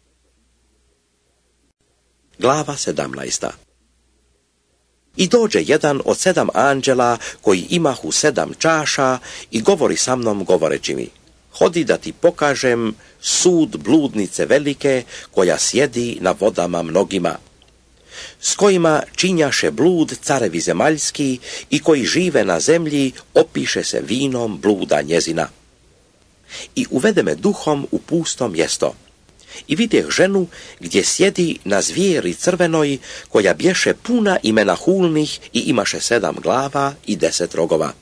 Glava sedamnaesta. I dođe jedan od sedam anđela koji imahu sedam čaša i govori sa mnom govoreći mi: hodi da ti pokažem sud bludnice velike, koja sjedi na vodama mnogima, s kojima činjaše blud carevi zemaljski i koji žive na zemlji, opiše se vinom bluda njezina. I uvede me duhom u pusto mjesto. I vidjeh ženu gdje sjedi na zvijeri crvenoj, koja bješe puna imena hulnih i imaše sedam glava i deset rogova.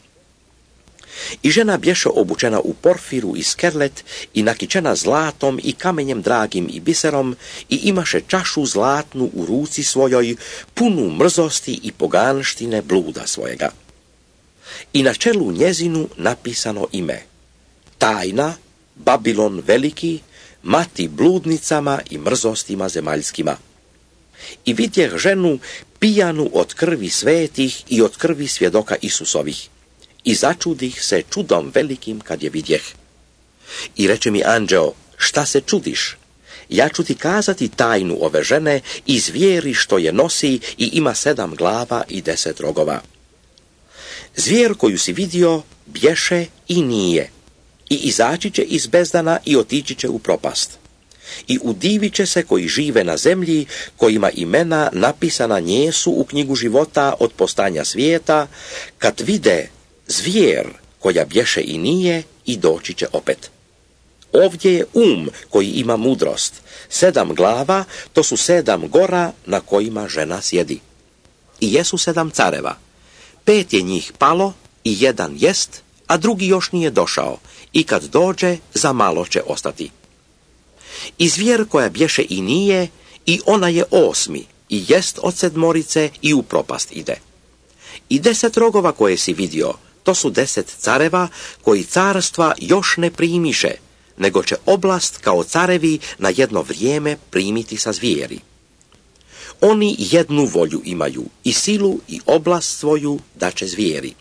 I žena bješe obučena u porfiru i skerlet i nakičena zlatom i kamenjem dragim i biserom i imaše čašu zlatnu u ruci svojoj, punu mrzosti i poganštine bluda svojega. I na čelu njezinu napisano ime: Tajna, Babilon veliki, mati bludnicama i mrzostima zemaljskima. I vidjeh ženu pijanu od krvi svetih i od krvi svjedoka Isusovih. I začudih se čudom velikim kad je vidjeh. I reče mi anđeo: šta se čudiš? Ja ću ti kazati tajnu ove žene i zvijeri što je nosi i ima sedam glava i deset rogova. Zvijer koju si vidio bješe i nije, i izaći će iz bezdana i otići će u propast. I udivit će se koji žive na zemlji, kojima imena napisana njesu u knjigu života od postanja svijeta, kad vide zvijer koja bješe i nije i doći će opet. Ovdje je um koji ima mudrost. Sedam glava, to su sedam gora na kojima žena sjedi. I jesu sedam careva. Pet je njih palo i jedan jest, a drugi još nije došao, i kad dođe, za malo će ostati. I zvijer koja bješe i nije, i ona je osmi, i jest od sedmorice i u propast ide. I deset rogova koje si vidio, to su deset careva koji carstva još ne primiše, nego će oblast kao carevi na jedno vrijeme primiti sa zvijeri. Oni jednu volju imaju, i silu i oblast svoju da će zvijeri.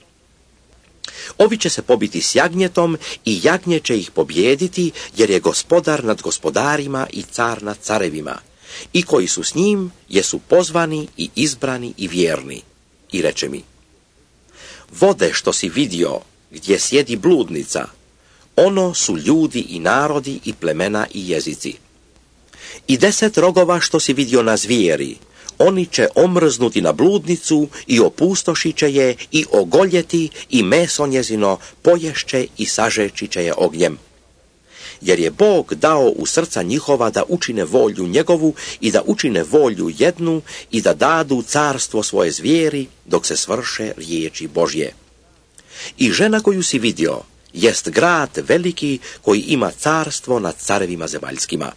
Ovi će se pobiti s jagnjetom i jagnje će ih pobijediti, jer je gospodar nad gospodarima i car nad carevima. I koji su s njim, jesu pozvani i izbrani i vjerni. I reče mi: vode što si vidio, gdje sjedi bludnica, ono su ljudi i narodi i plemena i jezici. I deset rogova što si vidio na zvijeri, oni će omrznuti na bludnicu i opustošit će je i ogoljeti i meso njezino poješće i sažeći će je ognjem. Jer je Bog dao u srca njihova da učine volju njegovu i da učine volju jednu i da dadu carstvo svoje zvijeri dok se svrše riječi Božje. I žena koju si vidio jest grad veliki koji ima carstvo nad carevima zemaljskima.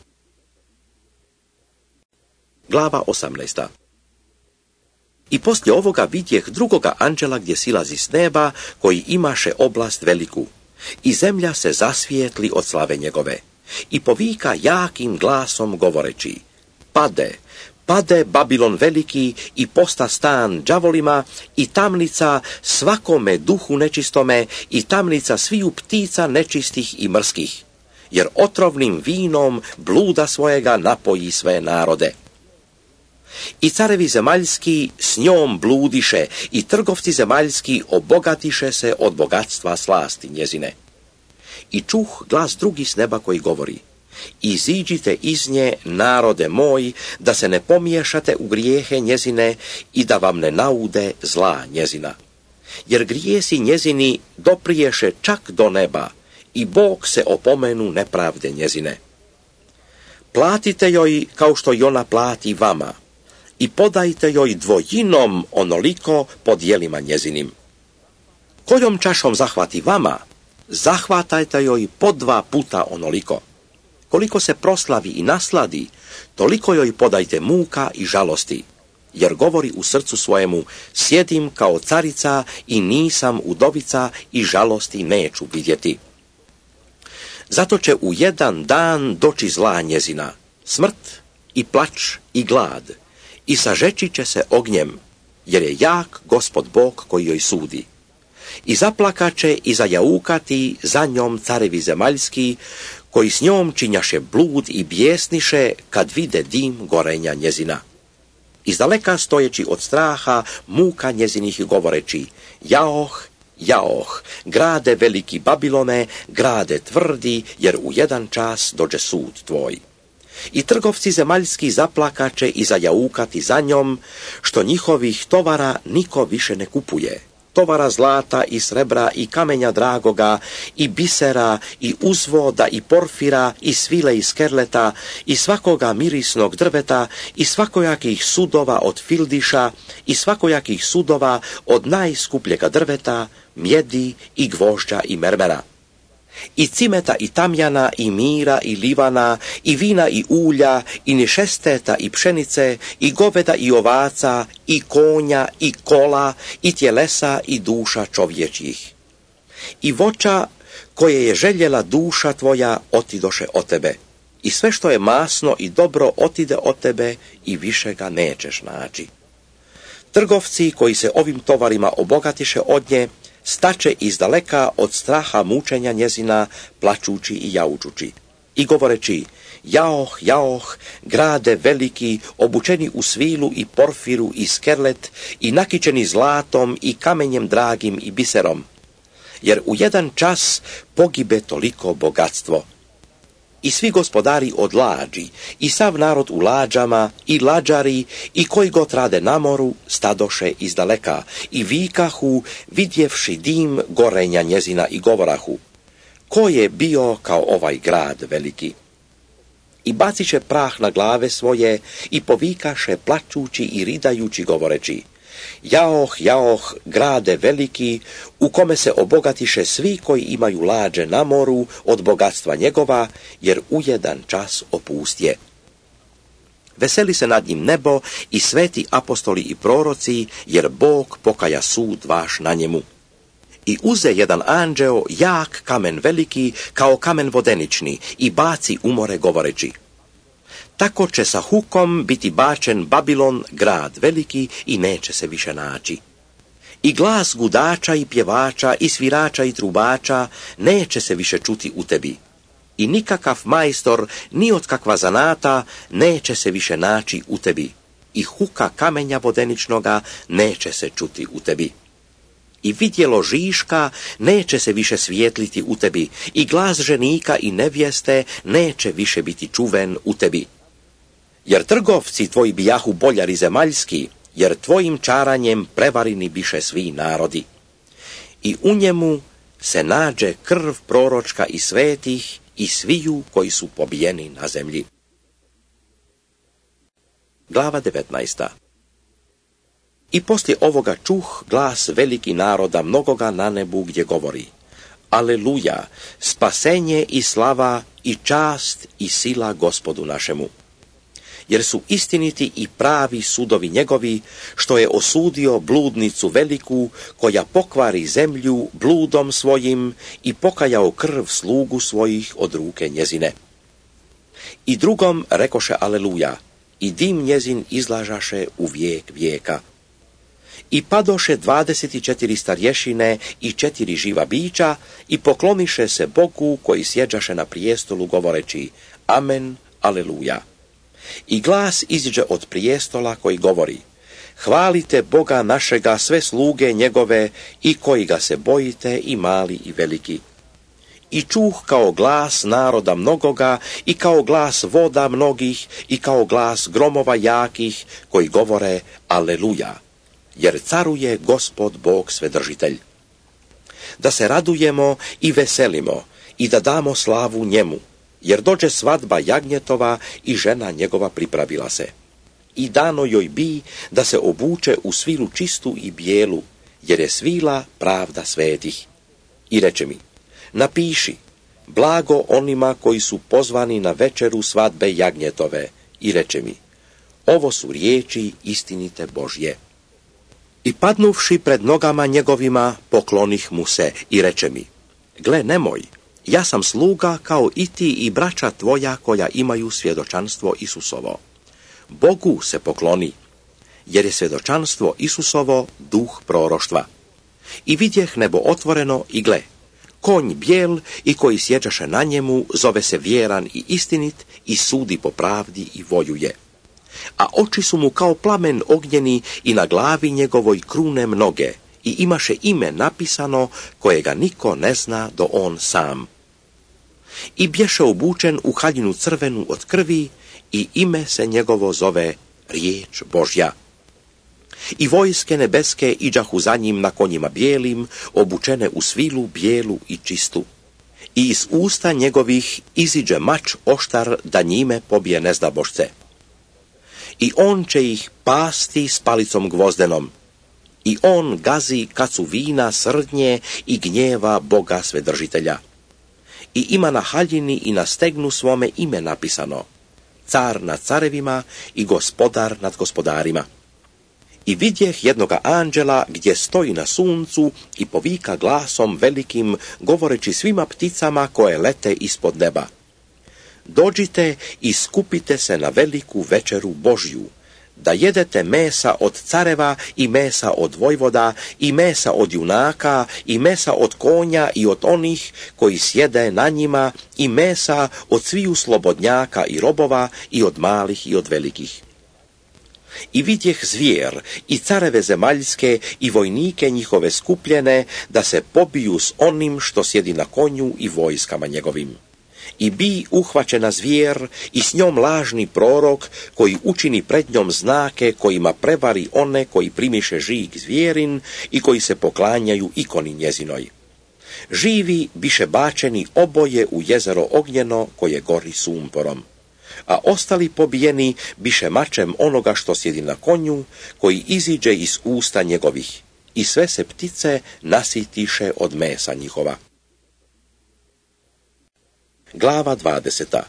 Glava osamnaesta. I poslije ovoga vidjeh drugoga anđela gdje silazi s neba, koji imaše oblast veliku. I zemlja se zasvijetli od slave njegove. I povika jakim glasom govoreći: pade, pade Babilon veliki i posta stan đavolima i tamnica svakome duhu nečistome i tamnica sviju ptica nečistih i mrskih, jer otrovnim vinom bluda svojega napoji sve narode. I carevi zemaljski s njom bludiše i trgovci zemaljski obogatiše se od bogatstva slasti njezine. I čuh glas drugi s neba koji govori: iziđite iz nje, narode moj, da se ne pomiješate u grijehe njezine i da vam ne naude zla njezina. Jer grijesi njezini dopriješe čak do neba i Bog se opomenu nepravde njezine. Platite joj kao što i ona plati vama i podajte joj dvojinom onoliko po djelima njezinim. Kojom čašom zahvati vama, zahvatajte joj po dva puta onoliko. Koliko se proslavi i nasladi, toliko joj podajte muka i žalosti, jer govori u srcu svojemu: sjedim kao carica i nisam udovica i žalosti neću vidjeti. Zato će u jedan dan doći zla njezina, smrt i plač i glad, i sažeći će se ognjem, jer je jak Gospod Bog koji joj sudi. I zaplakaće i zajaukati za njom carevi zemaljski, koji s njom činjaše blud i bijesniše kad vide dim gorenja njezina. Izdaleka stojeći od straha muka njezinih govoreći: jaoh, jaoh, grade veliki Babilone, grade tvrdi, jer u jedan čas dođe sud tvoj. I trgovci zemaljski zaplakače i zajaukati za njom, što njihovih tovara niko više ne kupuje. Tovara zlata i srebra i kamenja dragoga i bisera i uzvoda i porfira i svile i skerleta i svakoga mirisnog drveta i svakojakih sudova od fildiša i svakojakih sudova od najskupljega drveta, mjedi i gvožđa i mermera. I cimeta i tamjana i mira i livana i vina i ulja i nišesteta i pšenice i goveda i ovaca i konja i kola i tjelesa i duša čovječjih. I voća koje je željela duša tvoja otidoše od tebe. I sve što je masno i dobro otide od tebe i više ga nećeš naći. Trgovci koji se ovim tovarima obogatiše od nje, stače izdaleka od straha mučenja njezina, plačući i jaučući. I govoreći, jaoh, jaoh, grade veliki, obučeni u svilu i porfiru i skerlet, i nakičeni zlatom i kamenjem dragim i biserom. Jer u jedan čas pogibe toliko bogatstvo. I svi gospodari od lađi, i sav narod u lađama, i lađari, i koji god rade na moru, stadoše izdaleka, i vikahu, vidjevši dim gorenja njezina i govorahu. Ko je bio kao ovaj grad veliki? I baciše prah na glave svoje, i povikaše plačući i ridajući govoreći. Jaoh, jaoh, grade veliki, u kome se obogatiše svi koji imaju lađe na moru od bogatstva njegova, jer u jedan čas opustje. Veseli se nad njim nebo i sveti apostoli i proroci, jer Bog pokaja sud vaš na njemu. I uze jedan anđeo jak kamen veliki, kao kamen vodenični, i baci u more govoreći. Tako će sa hukom biti bačen Babilon, grad veliki, i neće se više naći. I glas gudača i pjevača i svirača i trubača neće se više čuti u tebi. I nikakav majstor, ni od kakva zanata, neće se više naći u tebi. I huka kamenja vodeničnoga neće se čuti u tebi. I vidjelo žiška neće se više svijetliti u tebi. I glas ženika i nevjeste neće više biti čuven u tebi. Jer trgovci tvoji bijahu boljari zemaljski, jer tvojim čaranjem prevarini biše svi narodi. I u njemu se nađe krv proročka i svetih i sviju koji su pobijeni na zemlji. Glava devetnaesta. I poslije ovoga čuh glas veliki naroda mnogoga na nebu gdje govori. Aleluja, spasenje i slava i čast i sila Gospodu našemu. Jer su istiniti i pravi sudovi njegovi, što je osudio bludnicu veliku, koja pokvari zemlju bludom svojim i pokajao krv slugu svojih od ruke njezine. I drugom rekoše aleluja, i dim njezin izlažaše u vijek vijeka. I padoše dvadeset četiri starješine i četiri živa bića i pokloniše se Bogu koji sjeđaše na prijestolu govoreći amen, aleluja. I glas iziđe od prijestola koji govori, hvalite Boga našega sve sluge njegove i koji ga se bojite i mali i veliki. I čuh kao glas naroda mnogoga i kao glas voda mnogih i kao glas gromova jakih koji govore aleluja, jer caruje Gospod Bog Svedržitelj. Da se radujemo i veselimo i da damo slavu njemu, jer dođe svadba jagnjetova i žena njegova pripravila se. I dano joj bi da se obuče u svilu čistu i bijelu, jer je svila pravda svetih. I reče mi, napiši, blago onima koji su pozvani na večeru svadbe jagnjetove. I reče mi, ovo su riječi istinite Božje. I padnuvši pred nogama njegovima, poklonih mu se i reče mi, gle nemoj, ja sam sluga kao i ti i braća tvoja koja imaju svjedočanstvo Isusovo. Bogu se pokloni, jer je svjedočanstvo Isusovo duh proroštva. I vidjeh nebo otvoreno i gle, konj bijel i koji sjeđaše na njemu zove se vjeran i istinit i sudi po pravdi i vojuje. A oči su mu kao plamen ognjeni i na glavi njegovoj krune mnoge i imaše ime napisano kojega niko ne zna do on sam. I bješe obučen u haljinu crvenu od krvi i ime se njegovo zove Riječ Božja. I vojske nebeske iđahu za njim na konjima bijelim, obučene u svilu bijelu i čistu. I iz usta njegovih iziđe mač oštar da njime pobije nezdabošce. I on će ih pasti s palicom gvozdenom. I on gazi kacu vina srdnje i gnjeva Boga Svedržitelja. I ima na haljini i na stegnu svome ime napisano: Car nad carevima i gospodar nad gospodarima. I vidjeh jednoga anđela gdje stoji na suncu i povika glasom velikim, govoreći svima pticama koje lete ispod neba: Dođite i skupite se na veliku večeru Božju, da jedete mesa od careva i mesa od vojvoda i mesa od junaka i mesa od konja i od onih koji sjede na njima i mesa od sviju slobodnjaka i robova i od malih i od velikih. I vidjeh zvijer i careve zemaljske i vojnike njihove skupljene da se pobiju s onim što sjedi na konju i vojskama njegovim. I bi uhvaćena zvijer i s njom lažni prorok koji učini pred njom znake kojima prevari one koji primiše žig zvijerin i koji se poklanjaju ikoni njezinoj. Živi biše bačeni oboje u jezero ognjeno koje gori sumporom. A ostali pobijeni biše mačem onoga što sjedi na konju, koji iziđe iz usta njegovih, i sve se ptice nasitiše od mesa njihova. Glava dvadeseta.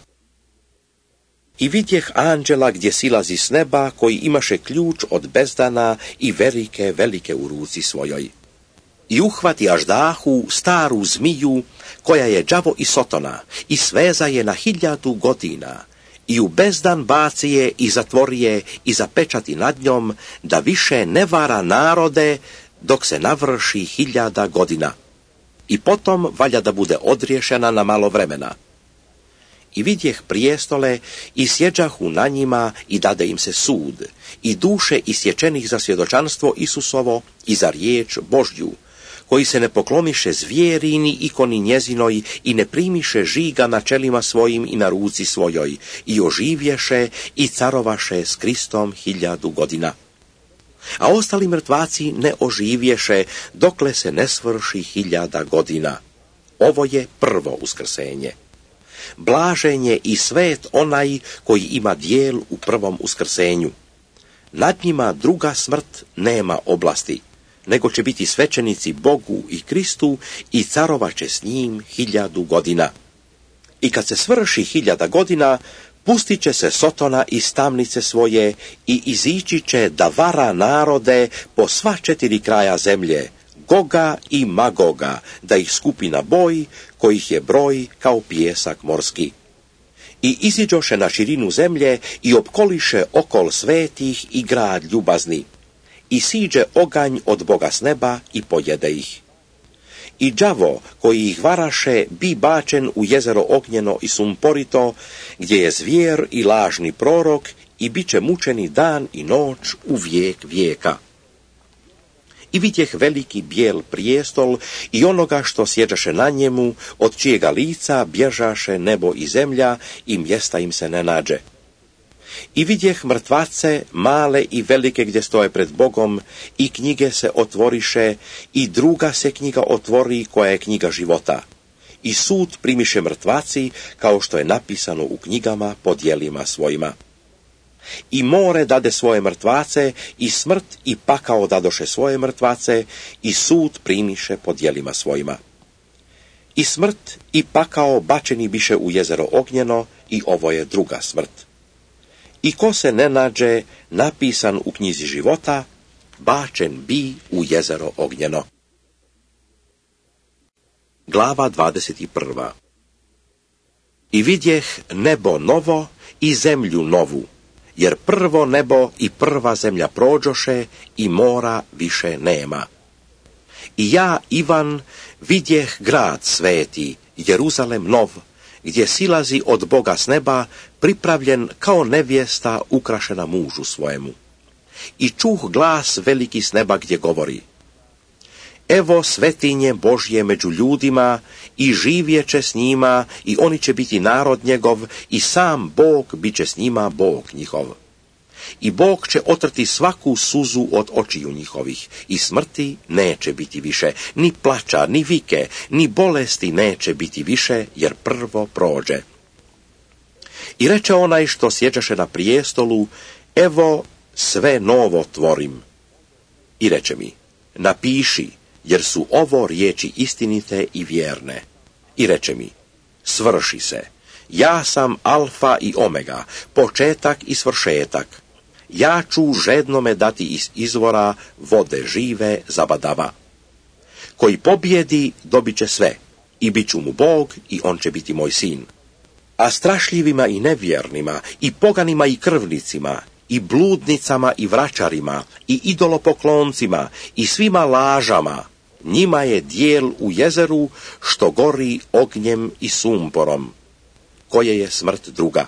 I vidjeh anđela gdje silazi s neba, koji imaše ključ od bezdana i velike, velike u ruci svojoj. I uhvati aždahu, staru zmiju, koja je đavo i sotona, i sveza je na hiljadu godina, i u bezdan baci je i zatvori je i zapečati nad njom, da više ne vara narode dok se navrši hiljada godina. I potom valja da bude odriješena na malo vremena. I vidjeh prijestole i sjeđahu na njima i dade im se sud, i duše isječenih za svjedočanstvo Isusovo i za riječ Božju, koji se ne poklomiše zvijerini ikoni njezinoj i ne primiše žiga na čelima svojim i na ruci svojoj, i oživješe i carovaše s Kristom hiljadu godina. A ostali mrtvaci ne oživješe dokle se ne svrši hiljada godina. Ovo je prvo uskrsenje. Blažen je i svet onaj koji ima dijel u prvom uskrsenju. Nad njima druga smrt nema oblasti, nego će biti svećenici Bogu i Kristu i carovaće s njim hiljadu godina. I kad se svrši hiljada godina, pustit će se Sotona iz tamnice svoje i izići će da vara narode po sva četiri kraja zemlje, Goga i Magoga, da ih skupi na boj, kojih je broj kao pijesak morski. I iziđoše na širinu zemlje i opkoliše okol svetih i grad ljubazni. I siđe oganj od Boga s neba i pojede ih. I đavo koji ih varaše bi bačen u jezero ognjeno i sumporito, gdje je zvijer i lažni prorok, i bit će mučeni dan i noć u vijek vijeka. I vidjeh veliki bijel prijestol i onoga što sjeđaše na njemu, od čijega lica bježaše nebo i zemlja i mjesta im se ne nađe. I vidjeh mrtvace, male i velike gdje stoje pred Bogom, i knjige se otvoriše, i druga se knjiga otvori koja je knjiga života. I sud primiše mrtvaci, kao što je napisano u knjigama po djelima svojima. I more dade svoje mrtvace, i smrt i pakao dadoše svoje mrtvace, i sud primiše po djelima svojima. I smrt i pakao bačeni biše u jezero ognjeno, i ovo je druga smrt. I ko se ne nađe napisan u knjizi života, bačen bi u jezero ognjeno. Glava dvadeset prva. I vidjeh nebo novo i zemlju novu, jer prvo nebo i prva zemlja prođoše i mora više nema. I ja, Ivan, vidjeh grad sveti, Jeruzalem nov, gdje silazi od Boga s neba, pripravljen kao nevjesta ukrašena mužu svojemu. I čuh glas veliki s neba gdje govori: Evo svetinje Božje među ljudima i živjeće s njima i oni će biti narod njegov i sam Bog bit će s njima Bog njihov. I Bog će otrti svaku suzu od očiju njihovih i smrti neće biti više, ni plača, ni vike, ni bolesti neće biti više, jer prvo prođe. I reče onaj što sjeđaše na prijestolu, evo sve novo tvorim. I reče mi, napiši, jer su ovo riječi istinite i vjerne. I reče mi, svrši se, ja sam alfa i omega, početak i svršetak. Ja ću žednome dati iz izvora vode žive zabadava. Koji pobjedi, dobit će sve, i bit ću mu Bog, i on će biti moj sin. A strašljivima i nevjernima, i poganima i krvnicima, i bludnicama i vračarima, i idolopokloncima, i svima lažama, njima je dijel u jezeru što gori ognjem i sumporom, koje je smrt druga.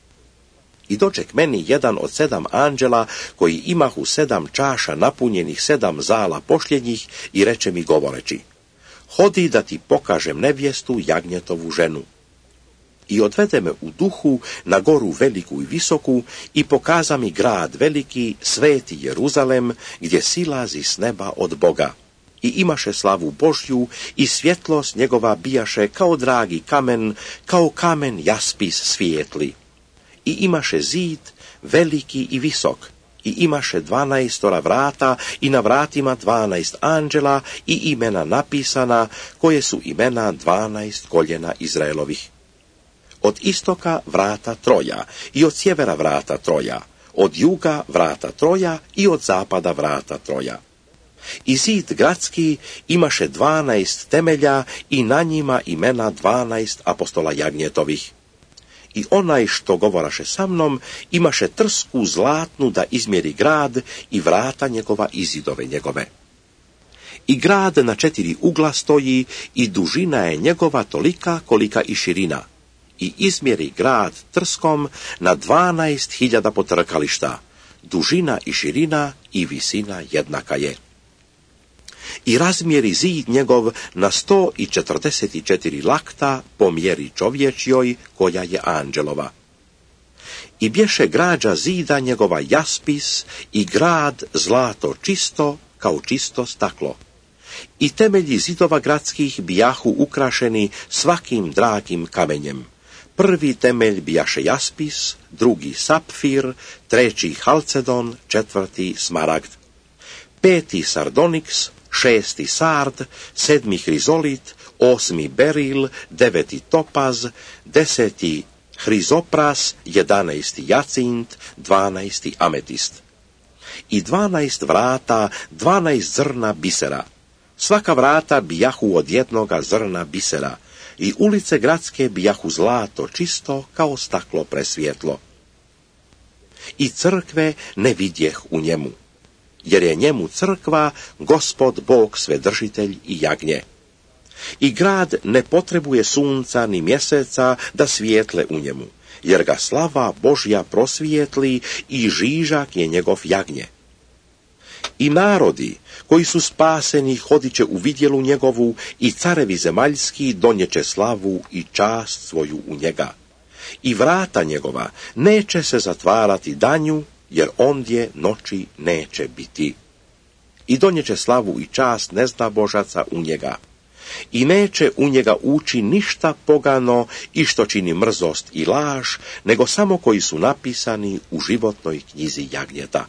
I dođe k meni jedan od sedam anđela, koji imahu sedam čaša napunjenih sedam zala pošljenjih, i reče mi govoreći, hodi da ti pokažem nevjestu jagnjetovu ženu. I odvede me u duhu na goru veliku i visoku i pokaza mi grad veliki, sveti Jeruzalem, gdje silazi s neba od Boga. I imaše slavu Božju i svjetlost njegova bijaše kao dragi kamen, kao kamen jaspis svijetli. I imaše zid veliki i visok, i imaše dvanaestora vrata i na vratima dvanaest anđela i imena napisana, koje su imena dvanaest koljena Izraelovih. Od istoka vrata troja i od sjevera vrata troja, od juga vrata troja i od zapada vrata troja. I zid gradski imaše dvanaest temelja i na njima imena dvanaest apostola jagnjetovih. I onaj što govoraše sa mnom imaše trsku zlatnu da izmjeri grad i vrata njegova i zidove njegove. I grad na četiri ugla stoji i dužina je njegova tolika kolika i širina. I izmjeri grad trskom na dvanaest hiljada potrkališta, dužina i širina i visina jednaka je. I razmjeri zid njegov na sto i četrdeset četiri lakta po mjeri čovječjoj, koja je anđelova. I bješe građa zida njegova jaspis i grad zlato čisto kao čisto staklo. I temelji zidova gradskih bijahu ukrašeni svakim dragim kamenjem. Prvi temelj bijaše jaspis, drugi sapfir, treći halcedon, četvrti smaragd, peti sardoniks, šesti sard, sedmi hrizolit, osmi beril, deveti topaz, deseti hrizopras, jedanaesti jacint, dvanaesti ametist. I dvanaest vrata, dvanaest zrna bisera. Svaka vrata bijahu od jednoga zrna bisera. I ulice gradske bijahu zlato čisto kao staklo presvjetlo. I crkve ne vidjeh u njemu, jer je njemu crkva Gospod Bog Svedržitelj i jagnje. I grad ne potrebuje sunca ni mjeseca da svijetle u njemu, jer ga slava Božja prosvijetli i žižak je njegov jagnje. I narodi koji su spaseni hodiće u vidjelu njegovu i carevi zemaljski donjeće slavu i čast svoju u njega. I vrata njegova neće se zatvarati danju, jer ondje noći neće biti. I donjeće slavu i čast nezna Božaca u njega. I neće u njega ući ništa pogano i što čini mrzost i laž, nego samo koji su napisani u životnoj knjizi jagnjeta.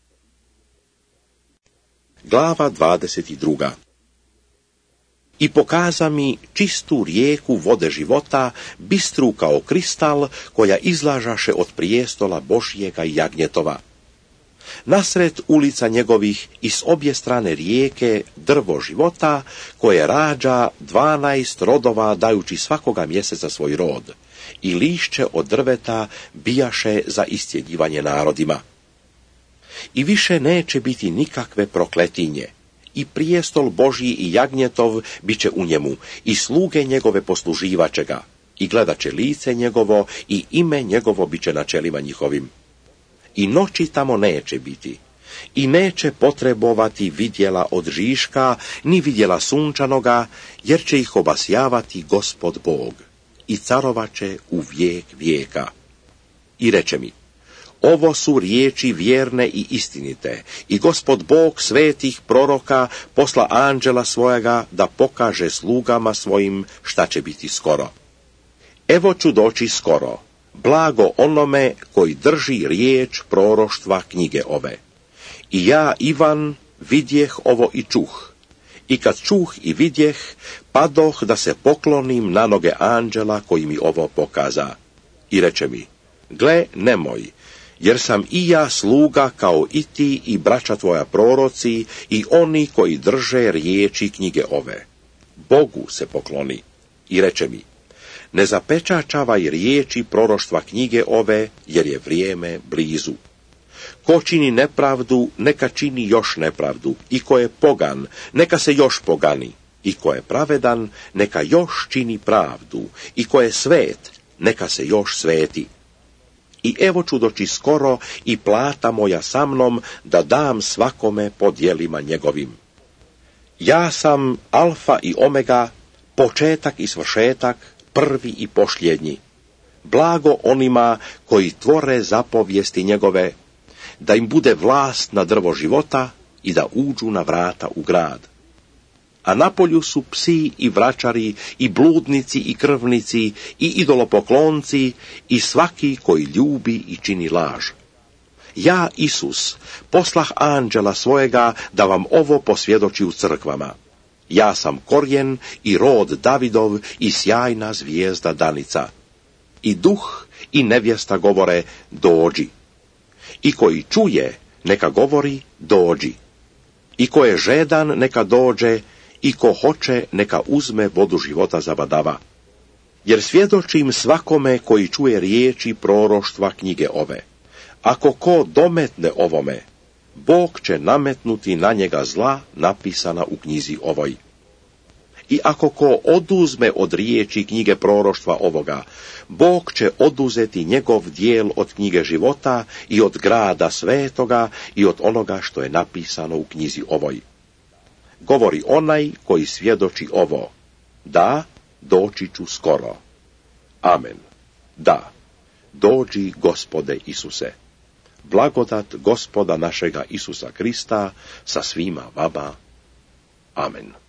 Glava dvadeset druga. I pokaza mi čistu rijeku vode života, bistru kao kristal, koja izlažaše od prijestola Božjega i jagnjetova. Nasred ulica njegovih i s obje strane rijeke drvo života, koje rađa dvanaest rodova dajući svakoga mjeseca svoj rod, i lišće od drveta bijaše za iscjeljivanje narodima. I više neće biti nikakve prokletinje, i prijestol Božji i jagnjetov bit će u njemu, i sluge njegove posluživaće ga, i gledat će lice njegovo, i ime njegovo bit će na čelima njihovim. I noći tamo neće biti, i neće potrebovati vidjela od žiška, ni vidjela sunčanoga, jer će ih obasjavati Gospod Bog i carovaće u vijek vijeka. I reče mi, ovo su riječi vjerne i istinite, i Gospod Bog svetih proroka posla anđela svojega da pokaže slugama svojim šta će biti skoro. Evo ću doći skoro, blago onome koji drži riječ proroštva knjige ove. I ja, Ivan, vidjeh ovo i čuh. I kad čuh i vidjeh, padoh da se poklonim na noge anđela koji mi ovo pokaza. I reče mi, gle, nemoj, jer sam i ja sluga kao i ti i braća tvoja proroci i oni koji drže riječi knjige ove. Bogu se pokloni. I reče mi, ne zapečačavaj riječi proroštva knjige ove, jer je vrijeme blizu. Ko čini nepravdu, neka čini još nepravdu, i ko je pogan, neka se još pogani, i ko je pravedan, neka još čini pravdu, i ko je svet, neka se još sveti. I evo ću doći skoro i plata moja sa mnom, da dam svakome po djelima njegovim. Ja sam alfa i omega, početak i svršetak, prvi i pošljednji. Blago onima koji tvore zapovijesti njegove, da im bude vlast na drvo života i da uđu na vrata u grad. A napolju su psi i vračari, i bludnici i krvnici, i idolopoklonci, i svaki koji ljubi i čini laž. Ja, Isus, poslah anđela svojega da vam ovo posvjedoči u crkvama. Ja sam korijen i rod Davidov i sjajna zvijezda danica. I duh i nevjesta govore, dođi. I koji čuje, neka govori, dođi. I ko je žedan, neka dođe, i ko hoće, neka uzme vodu života zabadava. Jer svjedočim svakome koji čuje riječi proroštva knjige ove. Ako ko dometne ovome, Bog će nametnuti na njega zla napisana u knjizi ovoj. I ako ko oduzme od riječi knjige proroštva ovoga, Bog će oduzeti njegov dijel od knjige života i od grada svetoga i od onoga što je napisano u knjizi ovoj. Govori onaj koji svjedoči ovo, da, doći ću skoro. Amen. Da, dođi Gospode Isuse. Blagodat Gospoda našega Isusa Krista sa svima vama. Amen.